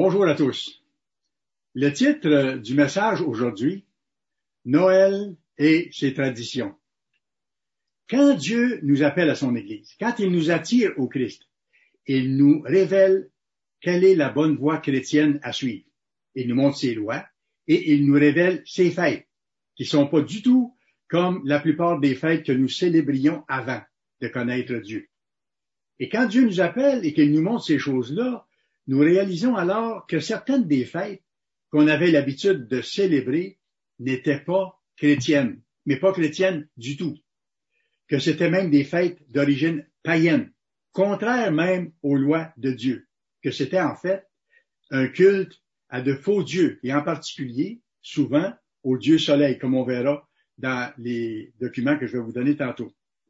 Bonjour à tous. Le titre du message aujourd'hui, Noël et ses traditions. Quand Dieu nous appelle à son Église, quand il nous attire au Christ, il nous révèle quelle est la bonne voie chrétienne à suivre. Il nous montre ses lois et il nous révèle ses fêtes, qui sont pas du tout comme la plupart des fêtes que nous célébrions avant de connaître Dieu. Et quand Dieu nous appelle et qu'il nous montre ces choses-là, nous réalisons alors que certaines des fêtes qu'on avait l'habitude de célébrer n'étaient pas chrétiennes, mais pas chrétiennes du tout. Que c'était même des fêtes d'origine païenne, contraires même aux lois de Dieu. Que c'était en fait un culte à de faux dieux, et en particulier, souvent, au dieu soleil, comme on verra dans les documents que je vais vous donner tantôt.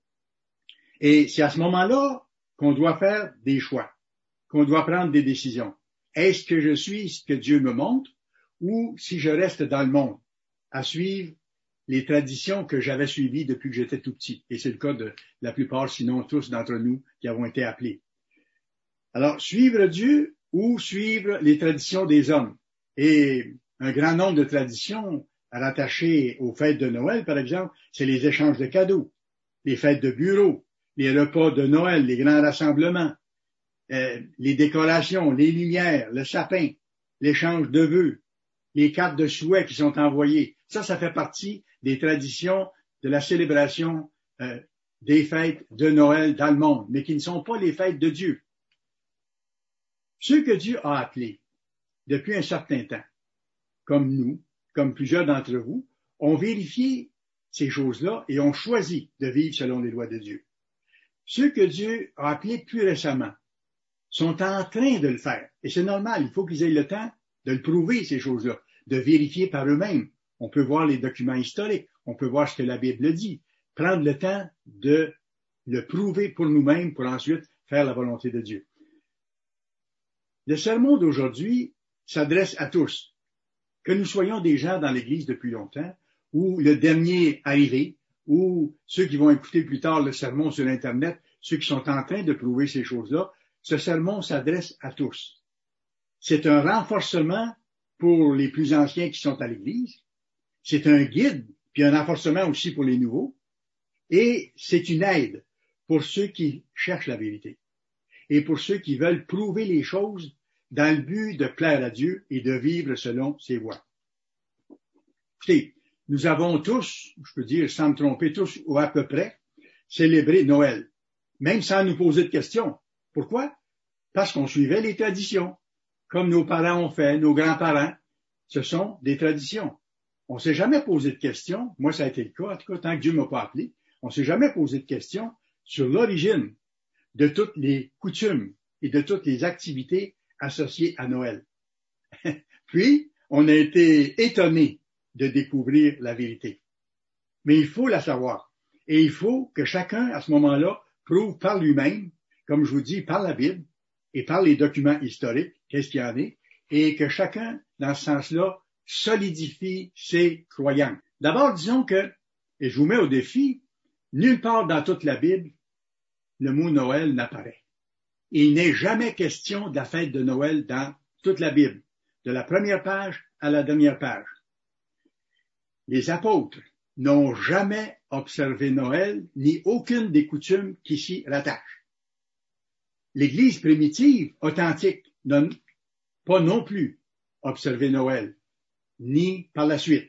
Et c'est à ce moment-là qu'on doit faire des choix, qu'on doit prendre des décisions. Est-ce que je suis ce que Dieu me montre ou si je reste dans le monde à suivre les traditions que j'avais suivies depuis que j'étais tout petit? Et c'est le cas de la plupart, sinon tous d'entre nous qui avons été appelés. Alors, suivre Dieu ou suivre les traditions des hommes. Et un grand nombre de traditions rattachées aux fêtes de Noël, par exemple, c'est les échanges de cadeaux, les fêtes de bureau, les repas de Noël, les grands rassemblements, les décorations, les lumières, le sapin, l'échange de vœux, les cartes de souhait qui sont envoyées. Ça fait partie des traditions de la célébration des fêtes de Noël dans le monde, mais qui ne sont pas les fêtes de Dieu. Ceux que Dieu a appelés depuis un certain temps, comme nous, comme plusieurs d'entre vous, ont vérifié ces choses-là et ont choisi de vivre selon les lois de Dieu. Ceux que Dieu a appelés plus récemment sont en train de le faire. Et c'est normal, il faut qu'ils aient le temps de le prouver, ces choses-là, de vérifier par eux-mêmes. On peut voir les documents historiques, on peut voir ce que la Bible dit, prendre le temps de le prouver pour nous-mêmes pour ensuite faire la volonté de Dieu. Le sermon d'aujourd'hui s'adresse à tous, que nous soyons des gens dans l'Église depuis longtemps, ou le dernier arrivé, ou ceux qui vont écouter plus tard le sermon sur Internet, ceux qui sont en train de prouver ces choses-là. Ce sermon s'adresse à tous. C'est un renforcement pour les plus anciens qui sont à l'Église. C'est un guide, puis un renforcement aussi pour les nouveaux. Et c'est une aide pour ceux qui cherchent la vérité. Et pour ceux qui veulent prouver les choses dans le but de plaire à Dieu et de vivre selon ses voies. Écoutez, nous avons tous, je peux dire sans me tromper, tous ou à peu près, célébré Noël, même sans nous poser de questions. Pourquoi? Parce qu'on suivait les traditions, comme nos parents ont fait, nos grands-parents. Ce sont des traditions. On s'est jamais posé de questions, moi ça a été le cas, en tout cas tant que Dieu m'a pas appelé, on s'est jamais posé de questions sur l'origine de toutes les coutumes et de toutes les activités associées à Noël. Puis, on a été étonnés de découvrir la vérité. Mais il faut la savoir. Et il faut que chacun, à ce moment-là, prouve par lui-même, comme je vous dis, par la Bible et par les documents historiques, qu'est-ce qu'il y en est, et que chacun, dans ce sens-là, solidifie ses croyances. D'abord, disons que, et je vous mets au défi, nulle part dans toute la Bible, le mot Noël n'apparaît. Il n'est jamais question de la fête de Noël dans toute la Bible, de la première page à la dernière page. Les apôtres n'ont jamais observé Noël, ni aucune des coutumes qui s'y rattachent. L'Église primitive, authentique, n'a pas non plus observé Noël, ni par la suite.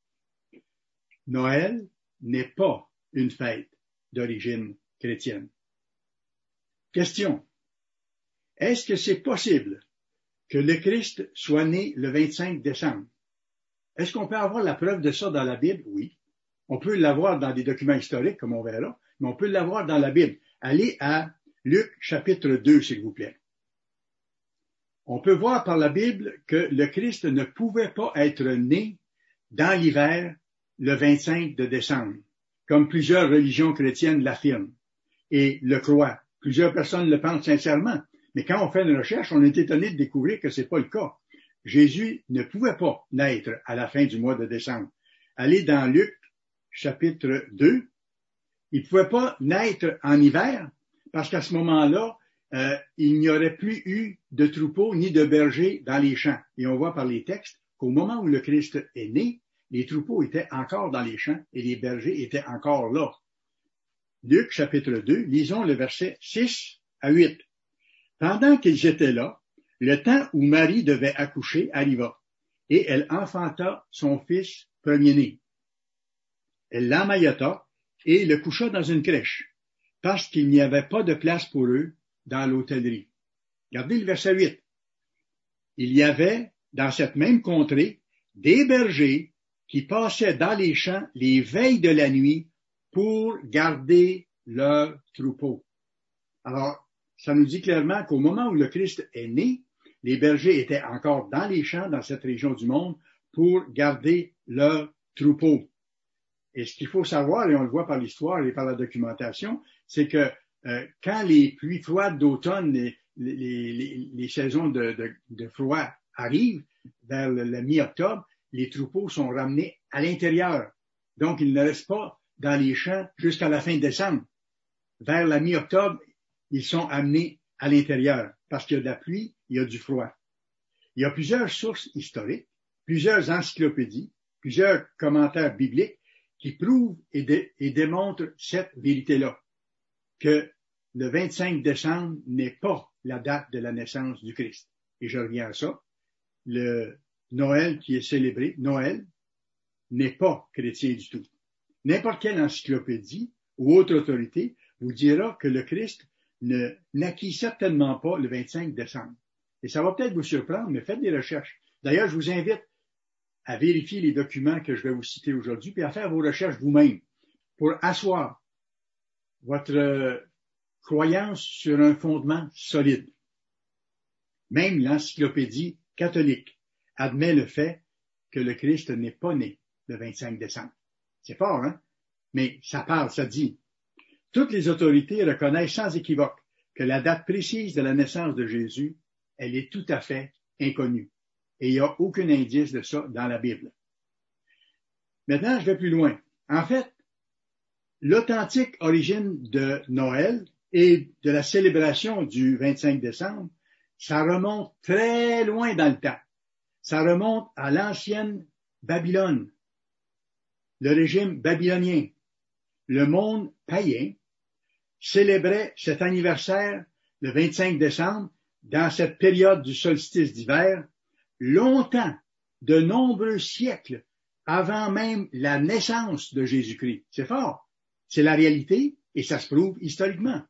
Noël n'est pas une fête d'origine chrétienne. Question. Est-ce que c'est possible que le Christ soit né le 25 décembre? Est-ce qu'on peut avoir la preuve de ça dans la Bible? Oui. On peut l'avoir dans des documents historiques, comme on verra, mais on peut l'avoir dans la Bible. Allez à Luc chapitre 2, s'il vous plaît. On peut voir par la Bible que le Christ ne pouvait pas être né dans l'hiver le 25 de décembre, comme plusieurs religions chrétiennes l'affirment et le croient. Plusieurs personnes le pensent sincèrement, mais quand on fait une recherche, on est étonné de découvrir que c'est pas le cas. Jésus ne pouvait pas naître à la fin du mois de décembre. Allez dans Luc chapitre 2. Il ne pouvait pas naître en hiver parce qu'à ce moment-là, il n'y aurait plus eu de troupeaux ni de bergers dans les champs. Et on voit par les textes qu'au moment où le Christ est né, les troupeaux étaient encore dans les champs et les bergers étaient encore là. Luc chapitre 2, lisons le verset 6 à 8. Pendant qu'ils étaient là, le temps où Marie devait accoucher arriva, et elle enfanta son fils premier-né. Elle l'emmaillota et le coucha dans une crèche, parce qu'il n'y avait pas de place pour eux dans l'hôtellerie. Regardez le verset 8. Il y avait, dans cette même contrée, des bergers qui passaient dans les champs les veilles de la nuit pour garder leurs troupeaux. Alors, ça nous dit clairement qu'au moment où le Christ est né, les bergers étaient encore dans les champs dans cette région du monde pour garder leurs troupeaux. Et ce qu'il faut savoir, et on le voit par l'histoire et par la documentation, c'est que quand les pluies froides d'automne, les saisons de froid arrivent, vers le mi-octobre, les troupeaux sont ramenés à l'intérieur. Donc, ils ne restent pas dans les champs jusqu'à la fin décembre. Vers la mi-octobre, ils sont amenés à l'intérieur parce qu'il y a de la pluie, il y a du froid. Il y a plusieurs sources historiques, plusieurs encyclopédies, plusieurs commentaires bibliques qui prouvent et démontrent cette vérité-là, que le 25 décembre n'est pas la date de la naissance du Christ. Et je reviens à ça. Le Noël qui est célébré, Noël, n'est pas chrétien du tout. N'importe quelle encyclopédie ou autre autorité vous dira que le Christ ne naquit certainement pas le 25 décembre. Et ça va peut-être vous surprendre, mais faites des recherches. D'ailleurs, je vous invite à vérifier les documents que je vais vous citer aujourd'hui, puis à faire vos recherches vous-même pour asseoir votre croyance sur un fondement solide. Même l'encyclopédie catholique admet le fait que le Christ n'est pas né le 25 décembre. C'est fort, hein? Mais ça parle, ça dit. Toutes les autorités reconnaissent sans équivoque que la date précise de la naissance de Jésus, elle est tout à fait inconnue. Et il n'y a aucun indice de ça dans la Bible. Maintenant, je vais plus loin. En fait, l'authentique origine de Noël et de la célébration du 25 décembre, ça remonte très loin dans le temps. Ça remonte à l'ancienne Babylone, le régime babylonien. Le monde païen célébrait cet anniversaire le 25 décembre dans cette période du solstice d'hiver, longtemps, de nombreux siècles avant même la naissance de Jésus-Christ. C'est fort. C'est la réalité et ça se prouve historiquement.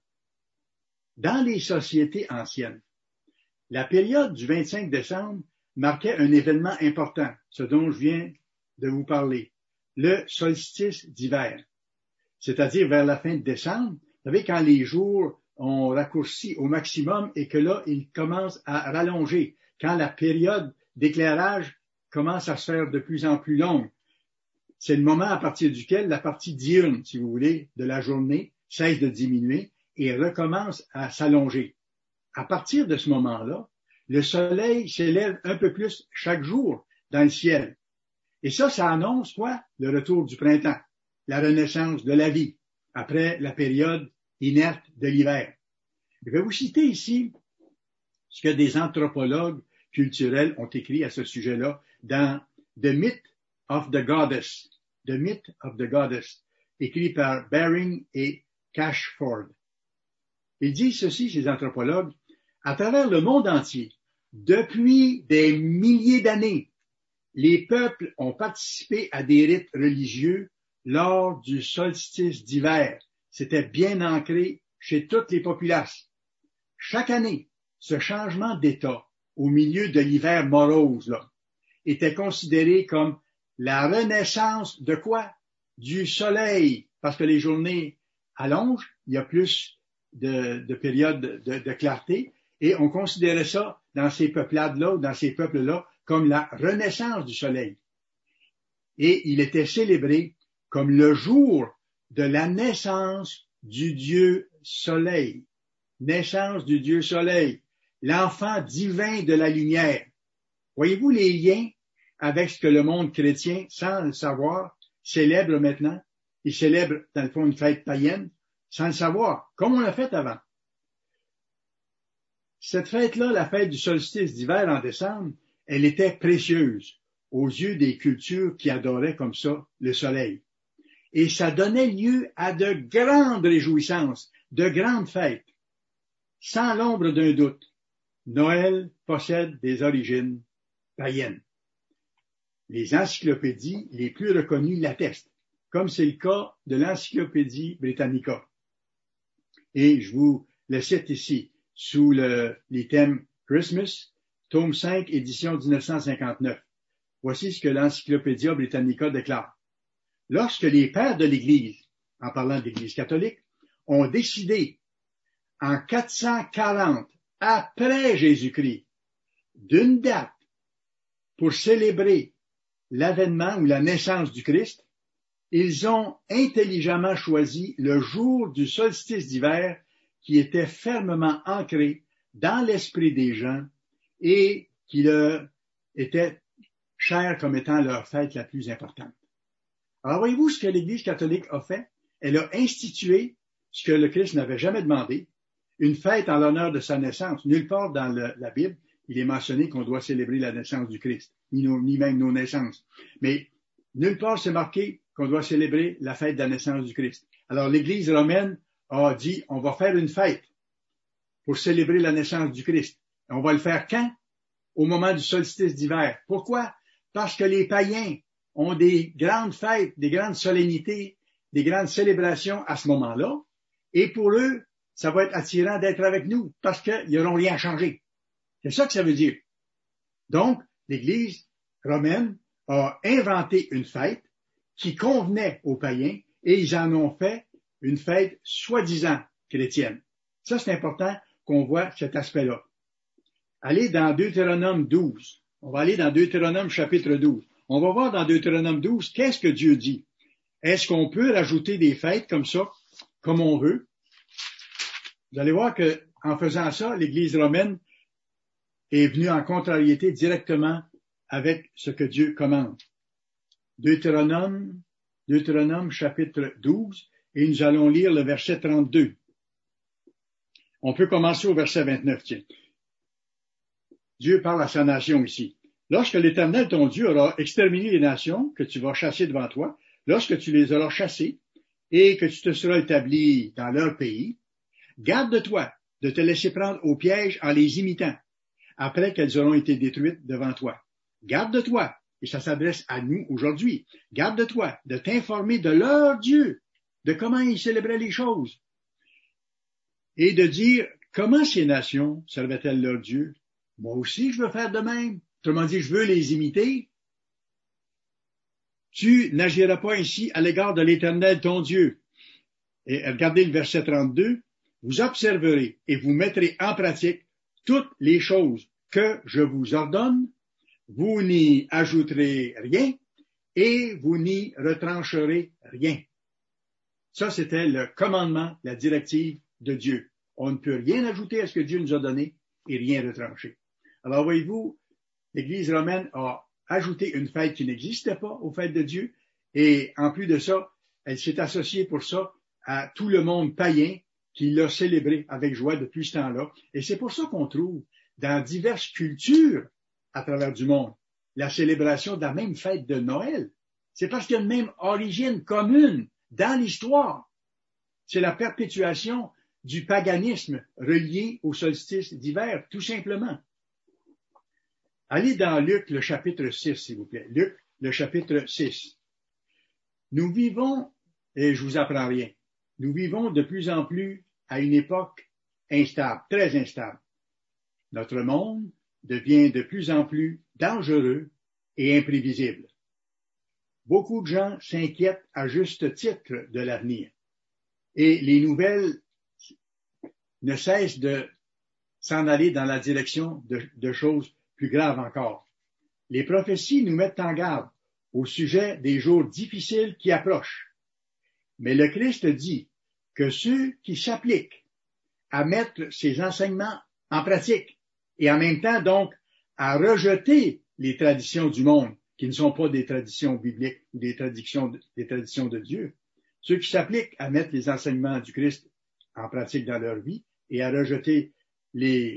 Dans les sociétés anciennes, la période du 25 décembre marquait un événement important, ce dont je viens de vous parler, le solstice d'hiver. C'est-à-dire vers la fin de décembre, vous savez, quand les jours ont raccourci au maximum et que là, ils commencent à rallonger, quand la période d'éclairage commence à se faire de plus en plus longue. C'est le moment à partir duquel la partie diurne, si vous voulez, de la journée cesse de diminuer et recommence à s'allonger. À partir de ce moment-là, le soleil s'élève un peu plus chaque jour dans le ciel. Et ça annonce quoi? Le retour du printemps, la renaissance de la vie, après la période inerte de l'hiver. Je vais vous citer ici ce que des anthropologues culturels ont écrit à ce sujet-là dans The Myth of the Goddess, The Myth of the Goddess, écrit par Baring et Cashford. Ils disent ceci, ces anthropologues, à travers le monde entier, depuis des milliers d'années, les peuples ont participé à des rites religieux lors du solstice d'hiver. C'était bien ancré chez toutes les populaces. Chaque année, ce changement d'état au milieu de l'hiver morose là, était considéré comme la renaissance de quoi? Du soleil, parce que les journées allongent, il y a plus de périodes de clarté, et on considérait ça dans ces peuplades-là, dans ces peuples-là, comme la renaissance du soleil. Et il était célébré comme le jour de la naissance du Dieu soleil. Naissance du Dieu soleil, l'enfant divin de la lumière. Voyez-vous les liens avec ce que le monde chrétien, sans le savoir, célèbre maintenant? Il célèbre, dans le fond, une fête païenne, sans le savoir, comme on l'a fait avant. Cette fête-là, la fête du solstice d'hiver en décembre, elle était précieuse aux yeux des cultures qui adoraient comme ça le soleil. Et ça donnait lieu à de grandes réjouissances, de grandes fêtes. Sans l'ombre d'un doute, Noël possède des origines païennes. Les encyclopédies les plus reconnues l'attestent, comme c'est le cas de l'Encyclopédie Britannica. Et je vous le cite ici, sous les thèmes Christmas, tome 5, édition 1959. Voici ce que l'Encyclopédia Britannica déclare. Lorsque les pères de l'Église, en parlant de l'Église catholique, ont décidé en 440 après Jésus-Christ d'une date pour célébrer l'avènement ou la naissance du Christ, ils ont intelligemment choisi le jour du solstice d'hiver qui était fermement ancré dans l'esprit des gens et qui leur était cher comme étant leur fête la plus importante. Alors voyez-vous ce que l'Église catholique a fait? Elle a institué ce que le Christ n'avait jamais demandé, une fête en l'honneur de sa naissance. Nulle part dans la Bible, il est mentionné qu'on doit célébrer la naissance du Christ, ni même nos naissances. Mais nulle part c'est marqué qu'on doit célébrer la fête de la naissance du Christ. Alors l'Église romaine a dit, on va faire une fête pour célébrer la naissance du Christ. Et on va le faire quand? Au moment du solstice d'hiver. Pourquoi? Parce que les païens ont des grandes fêtes, des grandes solennités, des grandes célébrations à ce moment-là. Et pour eux, ça va être attirant d'être avec nous parce qu'ils n'auront rien changé. C'est ça que ça veut dire. Donc, l'Église romaine a inventé une fête qui convenait aux païens et ils en ont fait une fête soi-disant chrétienne. Ça, c'est important qu'on voit cet aspect-là. Allez dans Deutéronome 12. On va aller dans Deutéronome chapitre 12. On va voir dans Deutéronome 12 qu'est-ce que Dieu dit. Est-ce qu'on peut rajouter des fêtes comme ça, comme on veut? Vous allez voir que en faisant ça, l'Église romaine est venue en contrariété directement avec ce que Dieu commande. Deutéronome chapitre 12, et nous allons lire le verset 32. On peut commencer au verset 29, tiens. Dieu parle à sa nation ici. Lorsque l'Éternel, ton Dieu, aura exterminé les nations que tu vas chasser devant toi, lorsque tu les auras chassées et que tu te seras établi dans leur pays, garde-toi de te laisser prendre au piège en les imitant, après qu'elles auront été détruites devant toi. Garde-toi, et ça s'adresse à nous aujourd'hui, garde-toi de t'informer de leur Dieu, de comment ils célébraient les choses, et de dire comment ces nations servaient-elles leur Dieu. Moi aussi, je veux faire de même. Autrement dit, je veux les imiter. Tu n'agiras pas ainsi à l'égard de l'Éternel, ton Dieu. Et regardez le verset 32. Vous observerez et vous mettrez en pratique toutes les choses que je vous ordonne. Vous n'y ajouterez rien et vous n'y retrancherez rien. Ça, c'était le commandement, la directive de Dieu. On ne peut rien ajouter à ce que Dieu nous a donné et rien retrancher. Alors, voyez-vous, l'Église romaine a ajouté une fête qui n'existait pas aux fêtes de Dieu et en plus de ça, elle s'est associée pour ça à tout le monde païen qui l'a célébré avec joie depuis ce temps-là. Et c'est pour ça qu'on trouve dans diverses cultures à travers du monde la célébration de la même fête de Noël. C'est parce qu'il y a une même origine commune dans l'histoire. C'est la perpétuation du paganisme relié au solstice d'hiver, tout simplement. Allez dans Luc, le chapitre 6, s'il vous plaît. Luc, le chapitre 6. Nous vivons, et je vous apprends rien, nous vivons de plus en plus à une époque instable, très instable. Notre monde devient de plus en plus dangereux et imprévisible. Beaucoup de gens s'inquiètent à juste titre de l'avenir. Et les nouvelles ne cessent de s'en aller dans la direction de choses plus graves encore. Les prophéties nous mettent en garde au sujet des jours difficiles qui approchent. Mais le Christ dit que ceux qui s'appliquent à mettre ces enseignements en pratique et en même temps donc à rejeter les traditions du monde qui ne sont pas des traditions bibliques ou des traditions de Dieu, ceux qui s'appliquent à mettre les enseignements du Christ en pratique dans leur vie et à rejeter les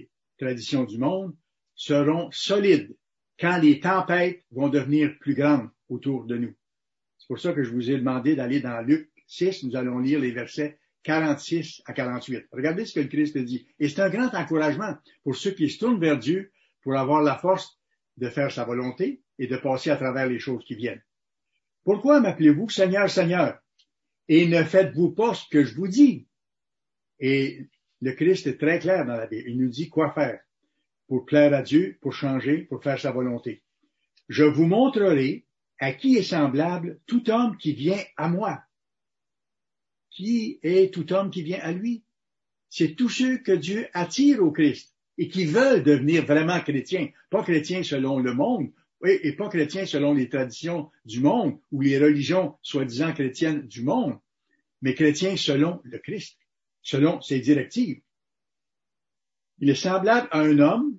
traditions du monde, seront solides quand les tempêtes vont devenir plus grandes autour de nous. C'est pour ça que je vous ai demandé d'aller dans Luc 6. Nous allons lire les versets 46 à 48. Regardez ce que le Christ dit. Et c'est un grand encouragement pour ceux qui se tournent vers Dieu pour avoir la force de faire sa volonté et de passer à travers les choses qui viennent. Pourquoi m'appelez-vous Seigneur, Seigneur, et ne faites-vous pas ce que je vous dis? Et le Christ est très clair dans la Bible. Il nous dit quoi faire pour plaire à Dieu, pour changer, pour faire sa volonté. Je vous montrerai à qui est semblable tout homme qui vient à moi. Qui est tout homme qui vient à lui? C'est tous ceux que Dieu attire au Christ et qui veulent devenir vraiment chrétiens. Pas chrétiens selon le monde et pas chrétiens selon les traditions du monde ou les religions soi-disant chrétiennes du monde, mais chrétiens selon le Christ, selon ses directives. Il est semblable à un homme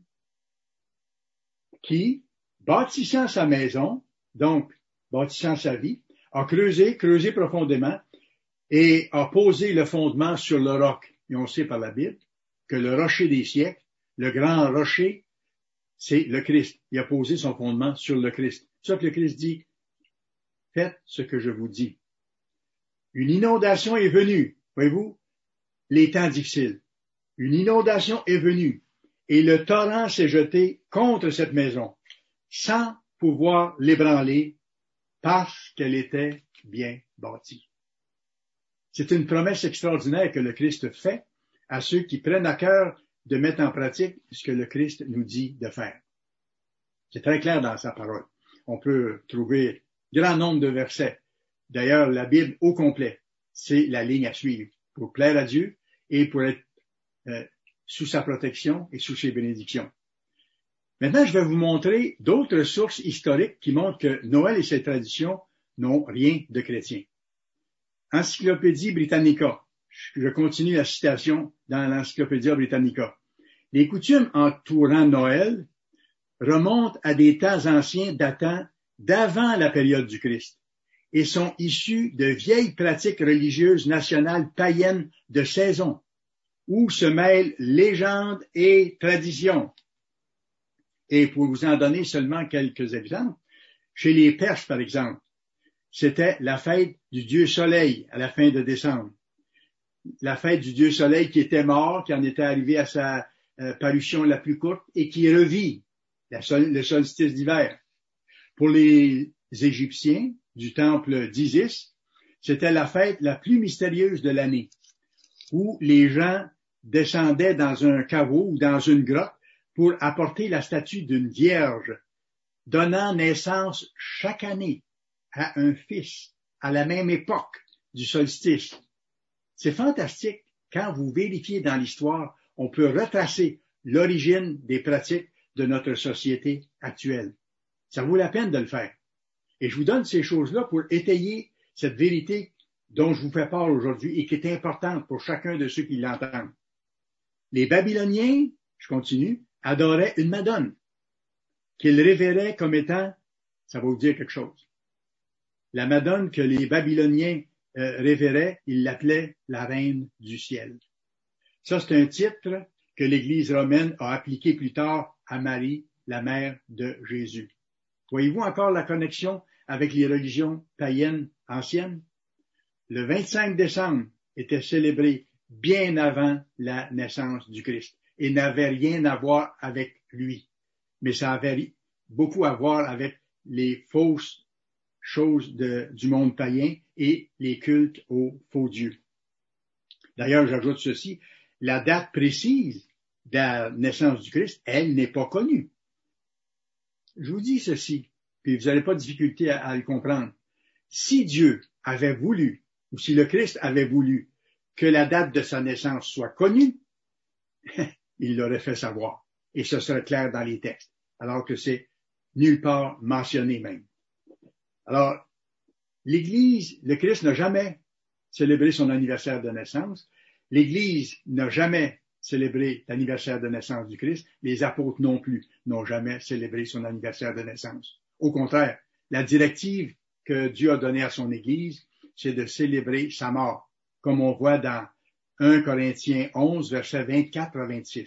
qui, bâtissant sa maison, donc bâtissant sa vie, a creusé profondément et a posé le fondement sur le roc. Et on sait par la Bible que le rocher des siècles, le grand rocher, c'est le Christ. Il a posé son fondement sur le Christ. C'est ça que le Christ dit, faites ce que je vous dis. Une inondation est venue, voyez-vous, les temps difficiles. Une inondation est venue et le torrent s'est jeté contre cette maison sans pouvoir l'ébranler parce qu'elle était bien bâtie. C'est une promesse extraordinaire que le Christ fait à ceux qui prennent à cœur de mettre en pratique ce que le Christ nous dit de faire. C'est très clair dans sa parole. On peut trouver grand nombre de versets. D'ailleurs, la Bible au complet, c'est la ligne à suivre pour plaire à Dieu et pour être sous sa protection et sous ses bénédictions. Maintenant, je vais vous montrer d'autres sources historiques qui montrent que Noël et ses traditions n'ont rien de chrétien. Encyclopédie Britannica. Je continue la citation dans l'Encyclopédia Britannica. Les coutumes entourant Noël remontent à des temps anciens datant d'avant la période du Christ et sont issues de vieilles pratiques religieuses nationales païennes de saison, où se mêlent légendes et traditions. Et pour vous en donner seulement quelques exemples, chez les Perses, par exemple, c'était la fête du dieu Soleil à la fin de décembre. La fête du dieu Soleil qui était mort, qui en était arrivé à sa parution la plus courte et qui revit le solstice d'hiver. Pour les Égyptiens du temple d'Isis, c'était la fête la plus mystérieuse de l'année, où les gens descendaient dans un caveau ou dans une grotte pour apporter la statue d'une vierge, donnant naissance chaque année à un fils à la même époque du solstice. C'est fantastique. Quand vous vérifiez dans l'histoire, on peut retracer l'origine des pratiques de notre société actuelle. Ça vaut la peine de le faire. Et je vous donne ces choses-là pour étayer cette vérité dont je vous fais part aujourd'hui et qui est importante pour chacun de ceux qui l'entendent. Les Babyloniens, je continue, adoraient une Madone qu'ils révéraient comme étant, ça va vous dire quelque chose. La Madone que les Babyloniens révéraient, ils l'appelaient la Reine du ciel. Ça, c'est un titre que l'Église romaine a appliqué plus tard à Marie, la mère de Jésus. Voyez-vous encore la connexion avec les religions païennes anciennes? Le 25 décembre était célébré bien avant la naissance du Christ et n'avait rien à voir avec lui. Mais ça avait beaucoup à voir avec les fausses choses du monde païen et les cultes aux faux dieux. D'ailleurs, j'ajoute ceci, la date précise de la naissance du Christ, elle n'est pas connue. Je vous dis ceci, puis vous n'avez pas de difficulté à le comprendre. Si Dieu avait voulu, ou si le Christ avait voulu que la date de sa naissance soit connue, il l'aurait fait savoir. Et ce serait clair dans les textes, alors que c'est nulle part mentionné même. Alors, l'Église, le Christ n'a jamais célébré son anniversaire de naissance. L'Église n'a jamais célébré l'anniversaire de naissance du Christ. Les apôtres non plus n'ont jamais célébré son anniversaire de naissance. Au contraire, la directive que Dieu a donnée à son Église, c'est de célébrer sa mort, comme on voit dans 1 Corinthiens 11, versets 24 à 26.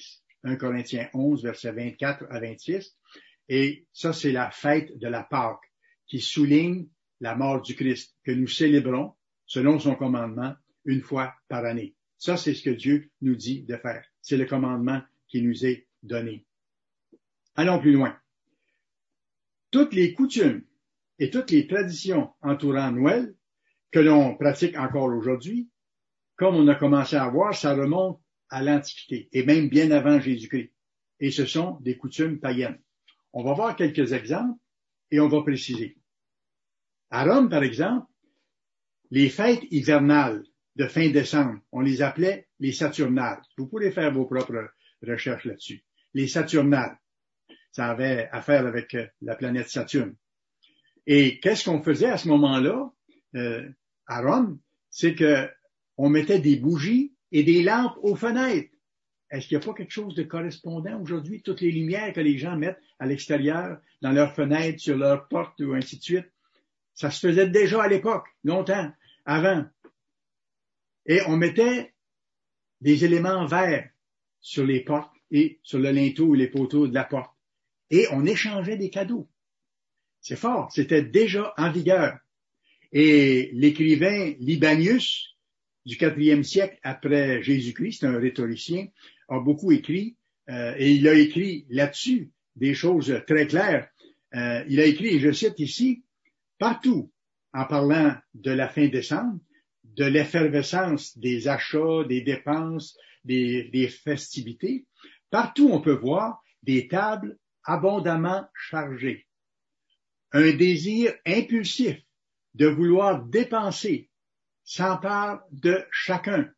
1 Corinthiens 11, versets 24 à 26. Et ça, c'est la fête de la Pâque qui souligne la mort du Christ que nous célébrons selon son commandement une fois par année. Ça, c'est ce que Dieu nous dit de faire. C'est le commandement qui nous est donné. Allons plus loin. Toutes les coutumes et toutes les traditions entourant Noël que l'on pratique encore aujourd'hui, comme on a commencé à voir, ça remonte à l'Antiquité et même bien avant Jésus-Christ. Et ce sont des coutumes païennes. On va voir quelques exemples et on va préciser. À Rome, par exemple, les fêtes hivernales de fin décembre, on les appelait les Saturnales. Vous pourrez faire vos propres recherches là-dessus. Les Saturnales, ça avait affaire avec la planète Saturne. Et qu'est-ce qu'on faisait à ce moment-là, à Rome, c'est que on mettait des bougies et des lampes aux fenêtres. Est-ce qu'il n'y a pas quelque chose de correspondant aujourd'hui? Toutes les lumières que les gens mettent à l'extérieur, dans leurs fenêtres, sur leurs portes ou ainsi de suite, ça se faisait déjà à l'époque, longtemps, avant. Et on mettait des éléments verts sur les portes et sur le linteau ou les poteaux de la porte. Et on échangeait des cadeaux. C'est fort, c'était déjà en vigueur. Et l'écrivain Libanius, du 4e siècle après Jésus-Christ, c'est un rhétoricien, a beaucoup écrit, et il a écrit là-dessus des choses très claires. Il a écrit, et je cite ici, partout, en parlant de la fin décembre, de l'effervescence des achats, des dépenses, des festivités, partout on peut voir des tables abondamment chargées. Un désir impulsif de vouloir dépenser s'empare de chacun.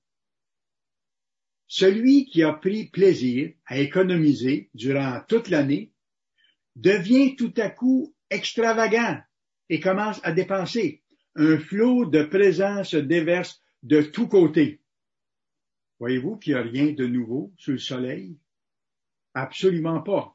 Celui qui a pris plaisir à économiser durant toute l'année devient tout à coup extravagant et commence à dépenser. Un flot de présents se déverse de tous côtés. Voyez-vous qu'il n'y a rien de nouveau sous le soleil? Absolument pas.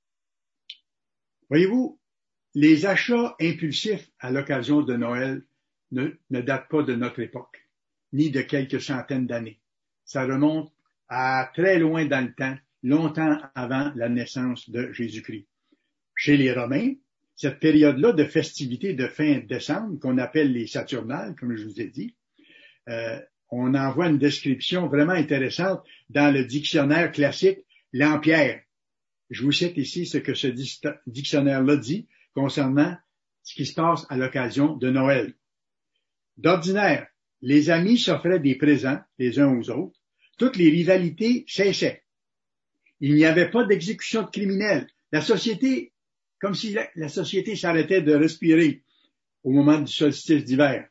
Voyez-vous, les achats impulsifs à l'occasion de Noël ne datent pas de notre époque, ni de quelques centaines d'années. Ça remonte à très loin dans le temps, longtemps avant la naissance de Jésus-Christ. Chez les Romains, cette période-là de festivités de fin décembre, qu'on appelle les Saturnales, comme je vous ai dit, on en voit une description vraiment intéressante dans le dictionnaire classique Lampierre. Je vous cite ici ce que ce dictionnaire-là dit concernant ce qui se passe à l'occasion de Noël. D'ordinaire, les amis s'offraient des présents les uns aux autres. Toutes les rivalités cessaient. Il n'y avait pas d'exécution de criminels. La société, comme si la société s'arrêtait de respirer au moment du solstice d'hiver.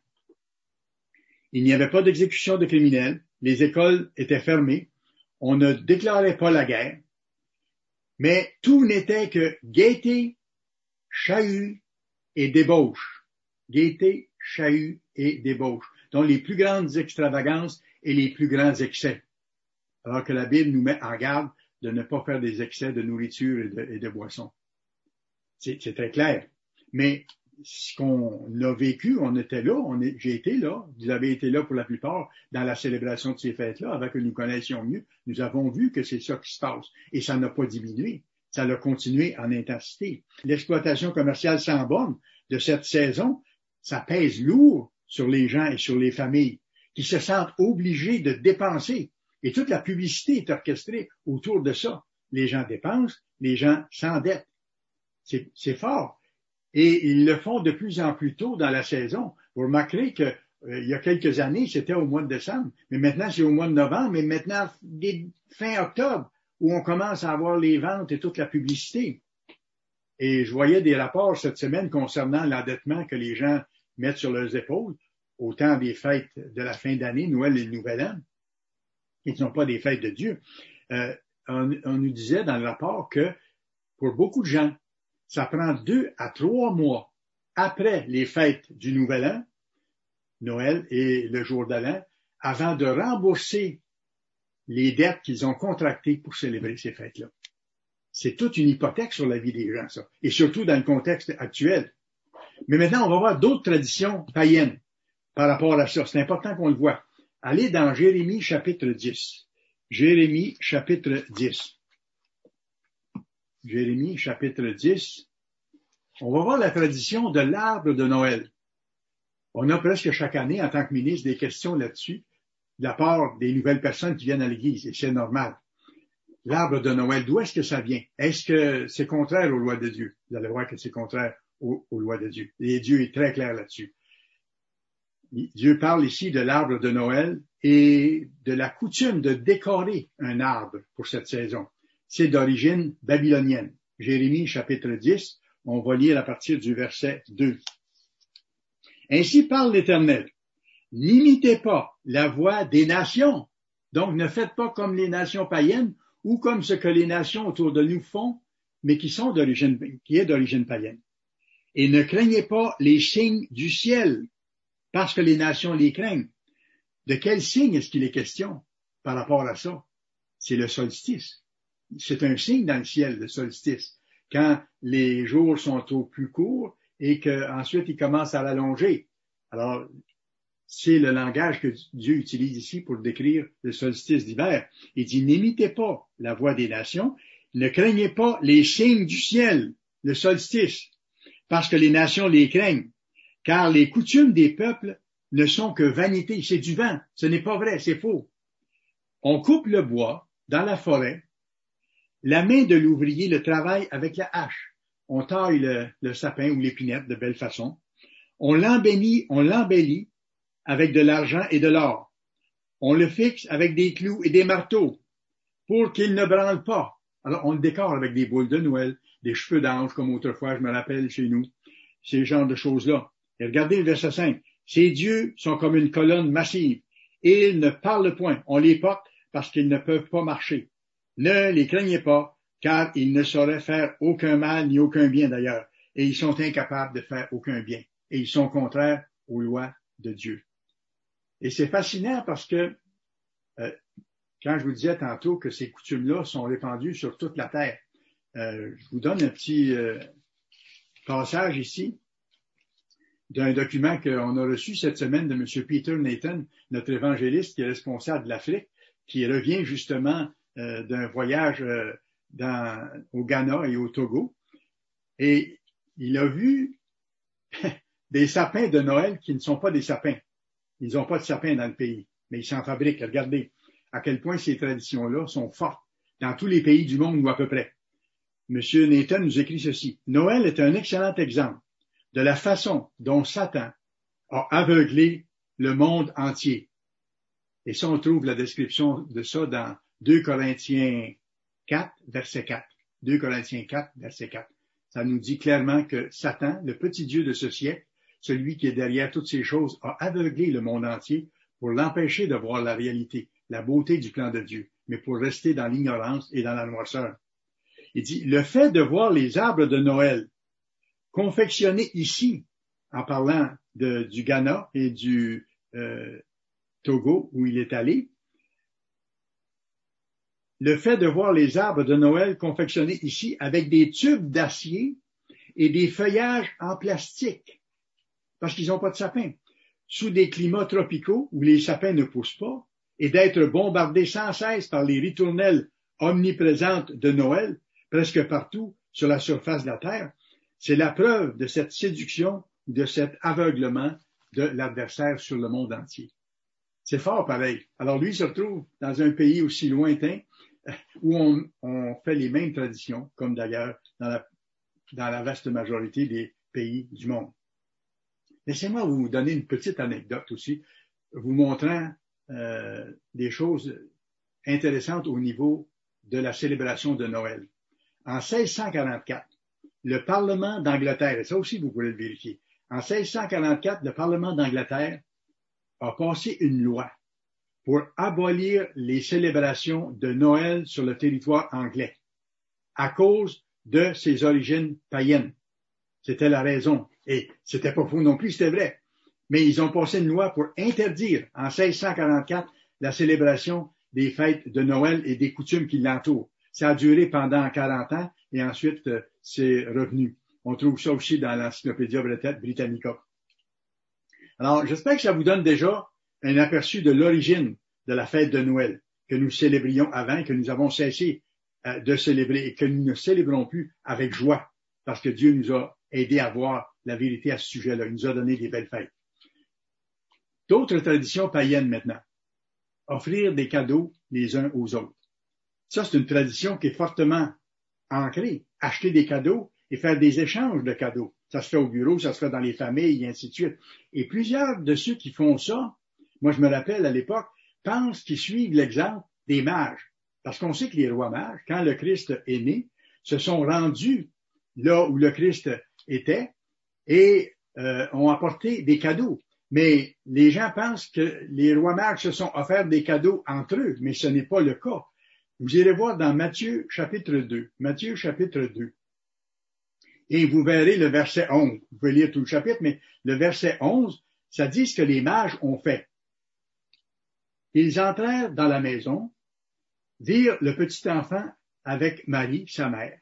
Il n'y avait pas d'exécution de criminels. Les écoles étaient fermées. On ne déclarait pas la guerre. Mais tout n'était que gaieté, chahut et débauche. Gaieté, chahut et débauche, dont les plus grandes extravagances et les plus grands excès. Alors que la Bible nous met en garde de ne pas faire des excès de nourriture et de boissons. C'est très clair. Mais ce qu'on a vécu, on était là, j'ai été là, vous avez été là pour la plupart dans la célébration de ces fêtes-là, avant que nous connaissions mieux. Nous avons vu que c'est ça qui se passe. Et ça n'a pas diminué. Ça a continué en intensité. L'exploitation commerciale sans borne de cette saison, ça pèse lourd sur les gens et sur les familles qui se sentent obligés de dépenser. Et toute la publicité est orchestrée autour de ça. Les gens dépensent, les gens s'endettent. C'est fort. Et ils le font de plus en plus tôt dans la saison. Vous remarquerez que il y a quelques années, c'était au mois de décembre, mais maintenant c'est au mois de novembre, mais maintenant fin octobre, où on commence à avoir les ventes et toute la publicité. Et je voyais des rapports cette semaine concernant l'endettement que les gens mettent sur leurs épaules au temps des fêtes de la fin d'année, Noël et le Nouvel An, qui ne sont pas des fêtes de Dieu. On nous disait dans le rapport que pour beaucoup de gens, ça prend 2 à 3 mois après les fêtes du Nouvel An, Noël et le jour de l'An, avant de rembourser les dettes qu'ils ont contractées pour célébrer ces fêtes-là. C'est toute une hypothèque sur la vie des gens, ça. Et surtout dans le contexte actuel. Mais maintenant, on va voir d'autres traditions païennes par rapport à ça. C'est important qu'on le voit. Allez dans Jérémie chapitre 10. Jérémie chapitre 10. Jérémie, chapitre 10, on va voir la tradition de l'arbre de Noël. On a presque chaque année, en tant que ministre, des questions là-dessus, de la part des nouvelles personnes qui viennent à l'Église, et c'est normal. L'arbre de Noël, d'où est-ce que ça vient? Est-ce que c'est contraire aux lois de Dieu? Vous allez voir que c'est contraire aux lois de Dieu. Et Dieu est très clair là-dessus. Dieu parle ici de l'arbre de Noël et de la coutume de décorer un arbre pour cette saison. C'est d'origine babylonienne. Jérémie, chapitre 10, on va lire à partir du verset 2. Ainsi parle l'Éternel. N'imitez pas la voix des nations. Donc, ne faites pas comme les nations païennes ou comme ce que les nations autour de nous font, mais qui est d'origine païenne. Et ne craignez pas les signes du ciel, parce que les nations les craignent. De quel signe est-ce qu'il est question par rapport à ça? C'est le solstice. C'est un signe dans le ciel, le solstice, quand les jours sont au plus courts et qu'ensuite ils commencent à l'allonger. Alors, c'est le langage que Dieu utilise ici pour décrire le solstice d'hiver. Il dit, n'imitez pas la voix des nations, ne craignez pas les signes du ciel, le solstice, parce que les nations les craignent, car les coutumes des peuples ne sont que vanité, c'est du vent, ce n'est pas vrai, c'est faux. On coupe le bois dans la forêt, la main de l'ouvrier le travaille avec la hache. On taille le sapin ou l'épinette de belle façon. On l'embellit avec de l'argent et de l'or. On le fixe avec des clous et des marteaux pour qu'il ne branle pas. Alors, on le décore avec des boules de Noël, des cheveux d'ange, comme autrefois, je me rappelle chez nous, ces genres de choses-là. Et regardez le verset 5. Ces dieux sont comme une colonne massive. Et ils ne parlent point. On les porte parce qu'ils ne peuvent pas marcher. Ne les craignez pas, car ils ne sauraient faire aucun mal ni aucun bien d'ailleurs. Et ils sont incapables de faire aucun bien. Et ils sont contraires aux lois de Dieu. Et c'est fascinant parce que, quand je vous disais tantôt que ces coutumes-là sont répandues sur toute la terre, je vous donne un petit passage ici d'un document qu'on a reçu cette semaine de M. Peter Nathan, notre évangéliste qui est responsable de l'Afrique, qui revient justement d'un voyage au Ghana et au Togo. Et il a vu des sapins de Noël qui ne sont pas des sapins. Ils n'ont pas de sapins dans le pays, mais ils s'en fabriquent. Regardez à quel point ces traditions-là sont fortes dans tous les pays du monde ou à peu près. M. Nathan nous écrit ceci. Noël est un excellent exemple de la façon dont Satan a aveuglé le monde entier. Et ça, on trouve la description de ça dans 2 Corinthiens 4, verset 4. 2 Corinthiens 4, verset 4. Ça nous dit clairement que Satan, le petit Dieu de ce siècle, celui qui est derrière toutes ces choses, a aveuglé le monde entier pour l'empêcher de voir la réalité, la beauté du plan de Dieu, mais pour rester dans l'ignorance et dans la noirceur. Il dit, le fait de voir les arbres de Noël confectionnés ici, en parlant du Ghana et du Togo où il est allé, le fait de voir les arbres de Noël confectionnés ici avec des tubes d'acier et des feuillages en plastique, parce qu'ils n'ont pas de sapin, sous des climats tropicaux où les sapins ne poussent pas, et d'être bombardés sans cesse par les ritournelles omniprésentes de Noël, presque partout sur la surface de la Terre, c'est la preuve de cette séduction, de cet aveuglement de l'adversaire sur le monde entier. C'est fort pareil. Alors lui se retrouve dans un pays aussi lointain où on fait les mêmes traditions, comme d'ailleurs dans la vaste majorité des pays du monde. Laissez-moi vous donner une petite anecdote aussi, vous montrant des choses intéressantes au niveau de la célébration de Noël. En 1644, le Parlement d'Angleterre, et ça aussi vous pouvez le vérifier, en 1644, le Parlement d'Angleterre a passé une loi pour abolir les célébrations de Noël sur le territoire anglais à cause de ses origines païennes. C'était la raison. Et c'était pas faux non plus, c'était vrai. Mais ils ont passé une loi pour interdire, en 1644, la célébration des fêtes de Noël et des coutumes qui l'entourent. Ça a duré pendant 40 ans et ensuite c'est revenu. On trouve ça aussi dans l'Encyclopédia Britannica. Alors, j'espère que ça vous donne déjà un aperçu de l'origine de la fête de Noël que nous célébrions avant et que nous avons cessé de célébrer et que nous ne célébrons plus avec joie parce que Dieu nous a aidés à voir la vérité à ce sujet-là. Il nous a donné des belles fêtes. D'autres traditions païennes maintenant. Offrir des cadeaux les uns aux autres. Ça, c'est une tradition qui est fortement ancrée. Acheter des cadeaux et faire des échanges de cadeaux. Ça se fait au bureau, ça se fait dans les familles, et ainsi de suite. Et plusieurs de ceux qui font ça, moi je me rappelle à l'époque, pensent qu'ils suivent l'exemple des mages. Parce qu'on sait que les rois mages, quand le Christ est né, se sont rendus là où le Christ était et ont apporté des cadeaux. Mais les gens pensent que les rois mages se sont offerts des cadeaux entre eux, mais ce n'est pas le cas. Vous irez voir dans Matthieu chapitre 2. Matthieu chapitre 2. Et vous verrez le verset 11. Vous pouvez lire tout le chapitre, mais le verset 11, ça dit ce que les mages ont fait. Ils entrèrent dans la maison, virent le petit enfant avec Marie, sa mère,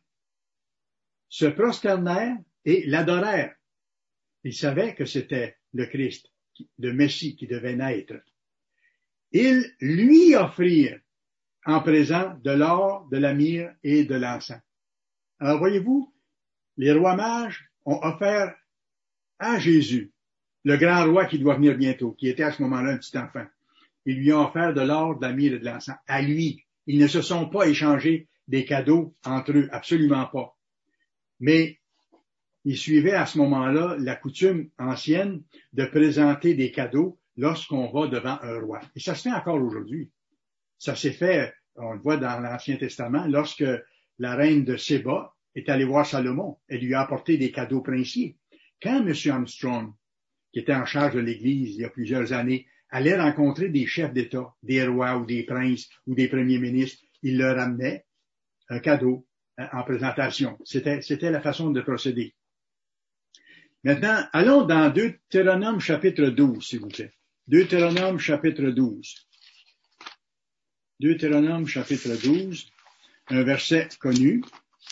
se prosternèrent et l'adorèrent. Ils savaient que c'était le Christ, le Messie qui devait naître. Ils lui offrirent en présent de l'or, de la myrrhe et de l'encens. Alors voyez-vous, les rois mages ont offert à Jésus, le grand roi qui doit venir bientôt, qui était à ce moment-là un petit enfant. Ils lui ont offert de l'or, de la myrrhe et de l'encens. À lui. Ils ne se sont pas échangés des cadeaux entre eux, absolument pas. Mais ils suivaient à ce moment-là la coutume ancienne de présenter des cadeaux lorsqu'on va devant un roi. Et ça se fait encore aujourd'hui. Ça s'est fait, on le voit dans l'Ancien Testament, lorsque la reine de Séba est allée voir Salomon. Elle lui a apporté des cadeaux princiers. Quand M. Armstrong, qui était en charge de l'Église il y a plusieurs années, allait rencontrer des chefs d'État, des rois ou des princes ou des premiers ministres, il leur amenait un cadeau en présentation. C'était la façon de procéder. Maintenant, allons dans Deutéronome chapitre 12, s'il vous plaît. Deutéronome chapitre 12. Deutéronome chapitre 12, un verset connu.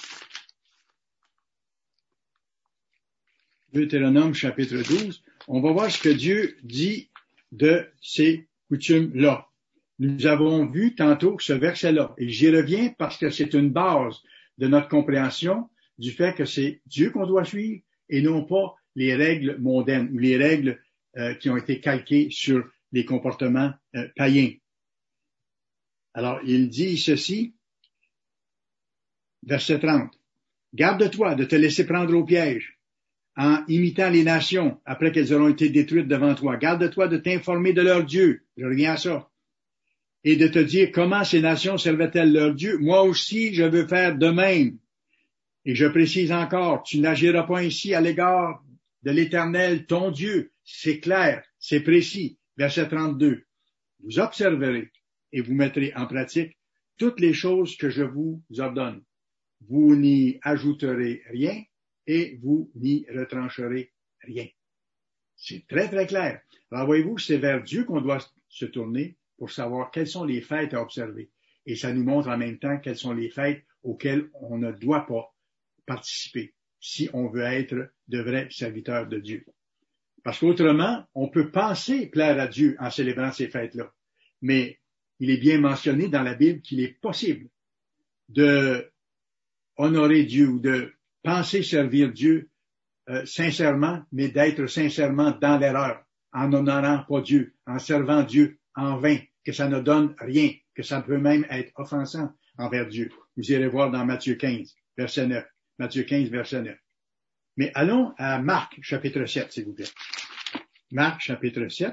Deutéronome chapitre 12. On va voir ce que Dieu dit de ces coutumes-là. Nous avons vu tantôt ce verset-là, et j'y reviens parce que c'est une base de notre compréhension du fait que c'est Dieu qu'on doit suivre et non pas les règles mondaines ou les règles qui ont été calquées sur les comportements païens. Alors, il dit ceci, verset 30. Garde-toi de te laisser prendre au piège en imitant les nations après qu'elles auront été détruites devant toi. Garde-toi de t'informer de leur Dieu. Je reviens à ça. Et de te dire comment ces nations servaient-elles leur Dieu. Moi aussi, je veux faire de même. Et je précise encore, tu n'agiras pas ainsi à l'égard de l'Éternel, ton Dieu. C'est clair, c'est précis. Verset 32. Vous observerez et vous mettrez en pratique toutes les choses que je vous ordonne. Vous n'y ajouterez rien et vous n'y retrancherez rien. C'est très, très clair. Alors, voyez-vous, c'est vers Dieu qu'on doit se tourner pour savoir quelles sont les fêtes à observer. Et ça nous montre en même temps quelles sont les fêtes auxquelles on ne doit pas participer si on veut être de vrais serviteurs de Dieu. Parce qu'autrement, on peut penser plaire à Dieu en célébrant ces fêtes-là. Mais il est bien mentionné dans la Bible qu'il est possible de honorer Dieu ou de penser servir Dieu sincèrement, mais d'être sincèrement dans l'erreur, en n'honorant pas Dieu, en servant Dieu en vain, que ça ne donne rien, que ça peut même être offensant envers Dieu. Vous irez voir dans Matthieu 15, verset 9. Matthieu 15, verset 9. Mais allons à Marc, chapitre 7, s'il vous plaît. Marc, chapitre 7.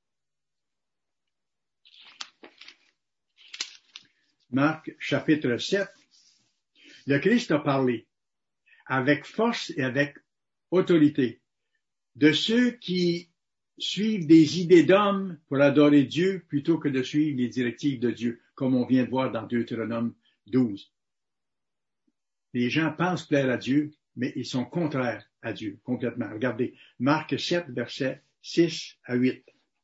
Marc, chapitre 7. Le Christ a parlé avec force et avec autorité de ceux qui suivent des idées d'hommes pour adorer Dieu plutôt que de suivre les directives de Dieu, comme on vient de voir dans Deutéronome 12. Les gens pensent plaire à Dieu, mais ils sont contraires à Dieu, complètement. Regardez, Marc 7, versets 6 à 8.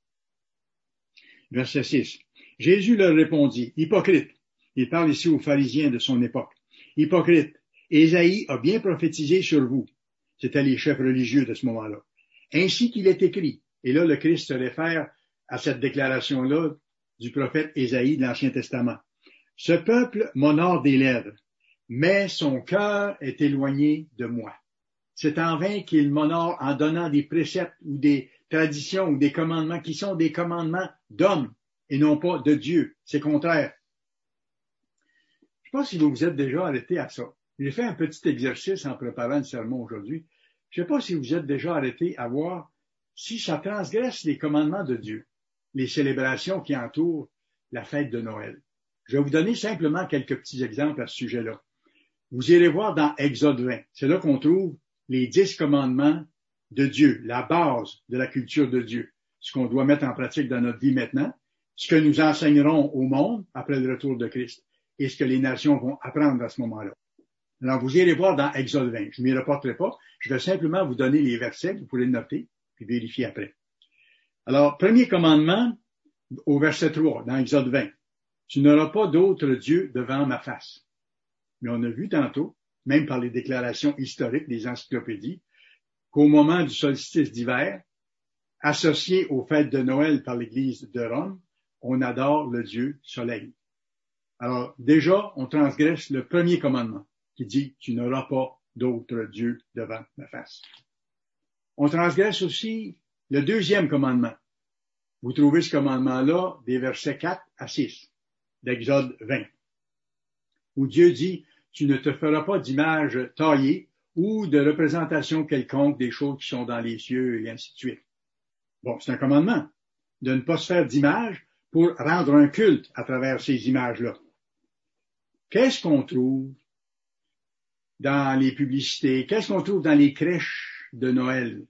Verset 6. Jésus leur répondit, « Hypocrite », il parle ici aux pharisiens de son époque, « Hypocrite, Ésaïe a bien prophétisé sur vous. » C'étaient les chefs religieux de ce moment-là. « Ainsi qu'il est écrit. » Et là, le Christ se réfère à cette déclaration-là du prophète Ésaïe de l'Ancien Testament. « Ce peuple m'honore des lèvres, mais son cœur est éloigné de moi. C'est en vain qu'il m'honore en donnant des préceptes ou des traditions ou des commandements qui sont des commandements d'hommes et non pas de Dieu. C'est contraire. Je ne sais pas si vous vous êtes déjà arrêté à ça. J'ai fait un petit exercice en préparant le sermon aujourd'hui. Je ne sais pas si vous êtes déjà arrêté à voir si ça transgresse les commandements de Dieu, les célébrations qui entourent la fête de Noël. Je vais vous donner simplement quelques petits exemples à ce sujet-là. Vous irez voir dans Exode 20. C'est là qu'on trouve les 10 commandements de Dieu, la base de la culture de Dieu, ce qu'on doit mettre en pratique dans notre vie maintenant, ce que nous enseignerons au monde après le retour de Christ et ce que les nations vont apprendre à ce moment-là. Alors, vous irez voir dans Exode 20. Je ne m'y reporterai pas. Je vais simplement vous donner les versets, vous pourrez le noter, puis vérifier après. Alors, premier commandement, au verset 3, dans Exode 20. Tu n'auras pas d'autre Dieu devant ma face. Mais on a vu tantôt, même par les déclarations historiques des encyclopédies, qu'au moment du solstice d'hiver, associé aux fêtes de Noël par l'Église de Rome, on adore le Dieu soleil. Alors, déjà, on transgresse le premier commandement, qui dit, tu n'auras pas d'autre Dieu devant ma face. On transgresse aussi le deuxième commandement. Vous trouvez ce commandement-là des versets 4 à 6 d'Exode 20, où Dieu dit, tu ne te feras pas d'image taillée ou de représentation quelconque des choses qui sont dans les cieux et ainsi de suite. Bon, c'est un commandement de ne pas se faire d'image pour rendre un culte à travers ces images-là. Qu'est-ce qu'on trouve dans les publicités? Qu'est-ce qu'on trouve dans les crèches de Noël?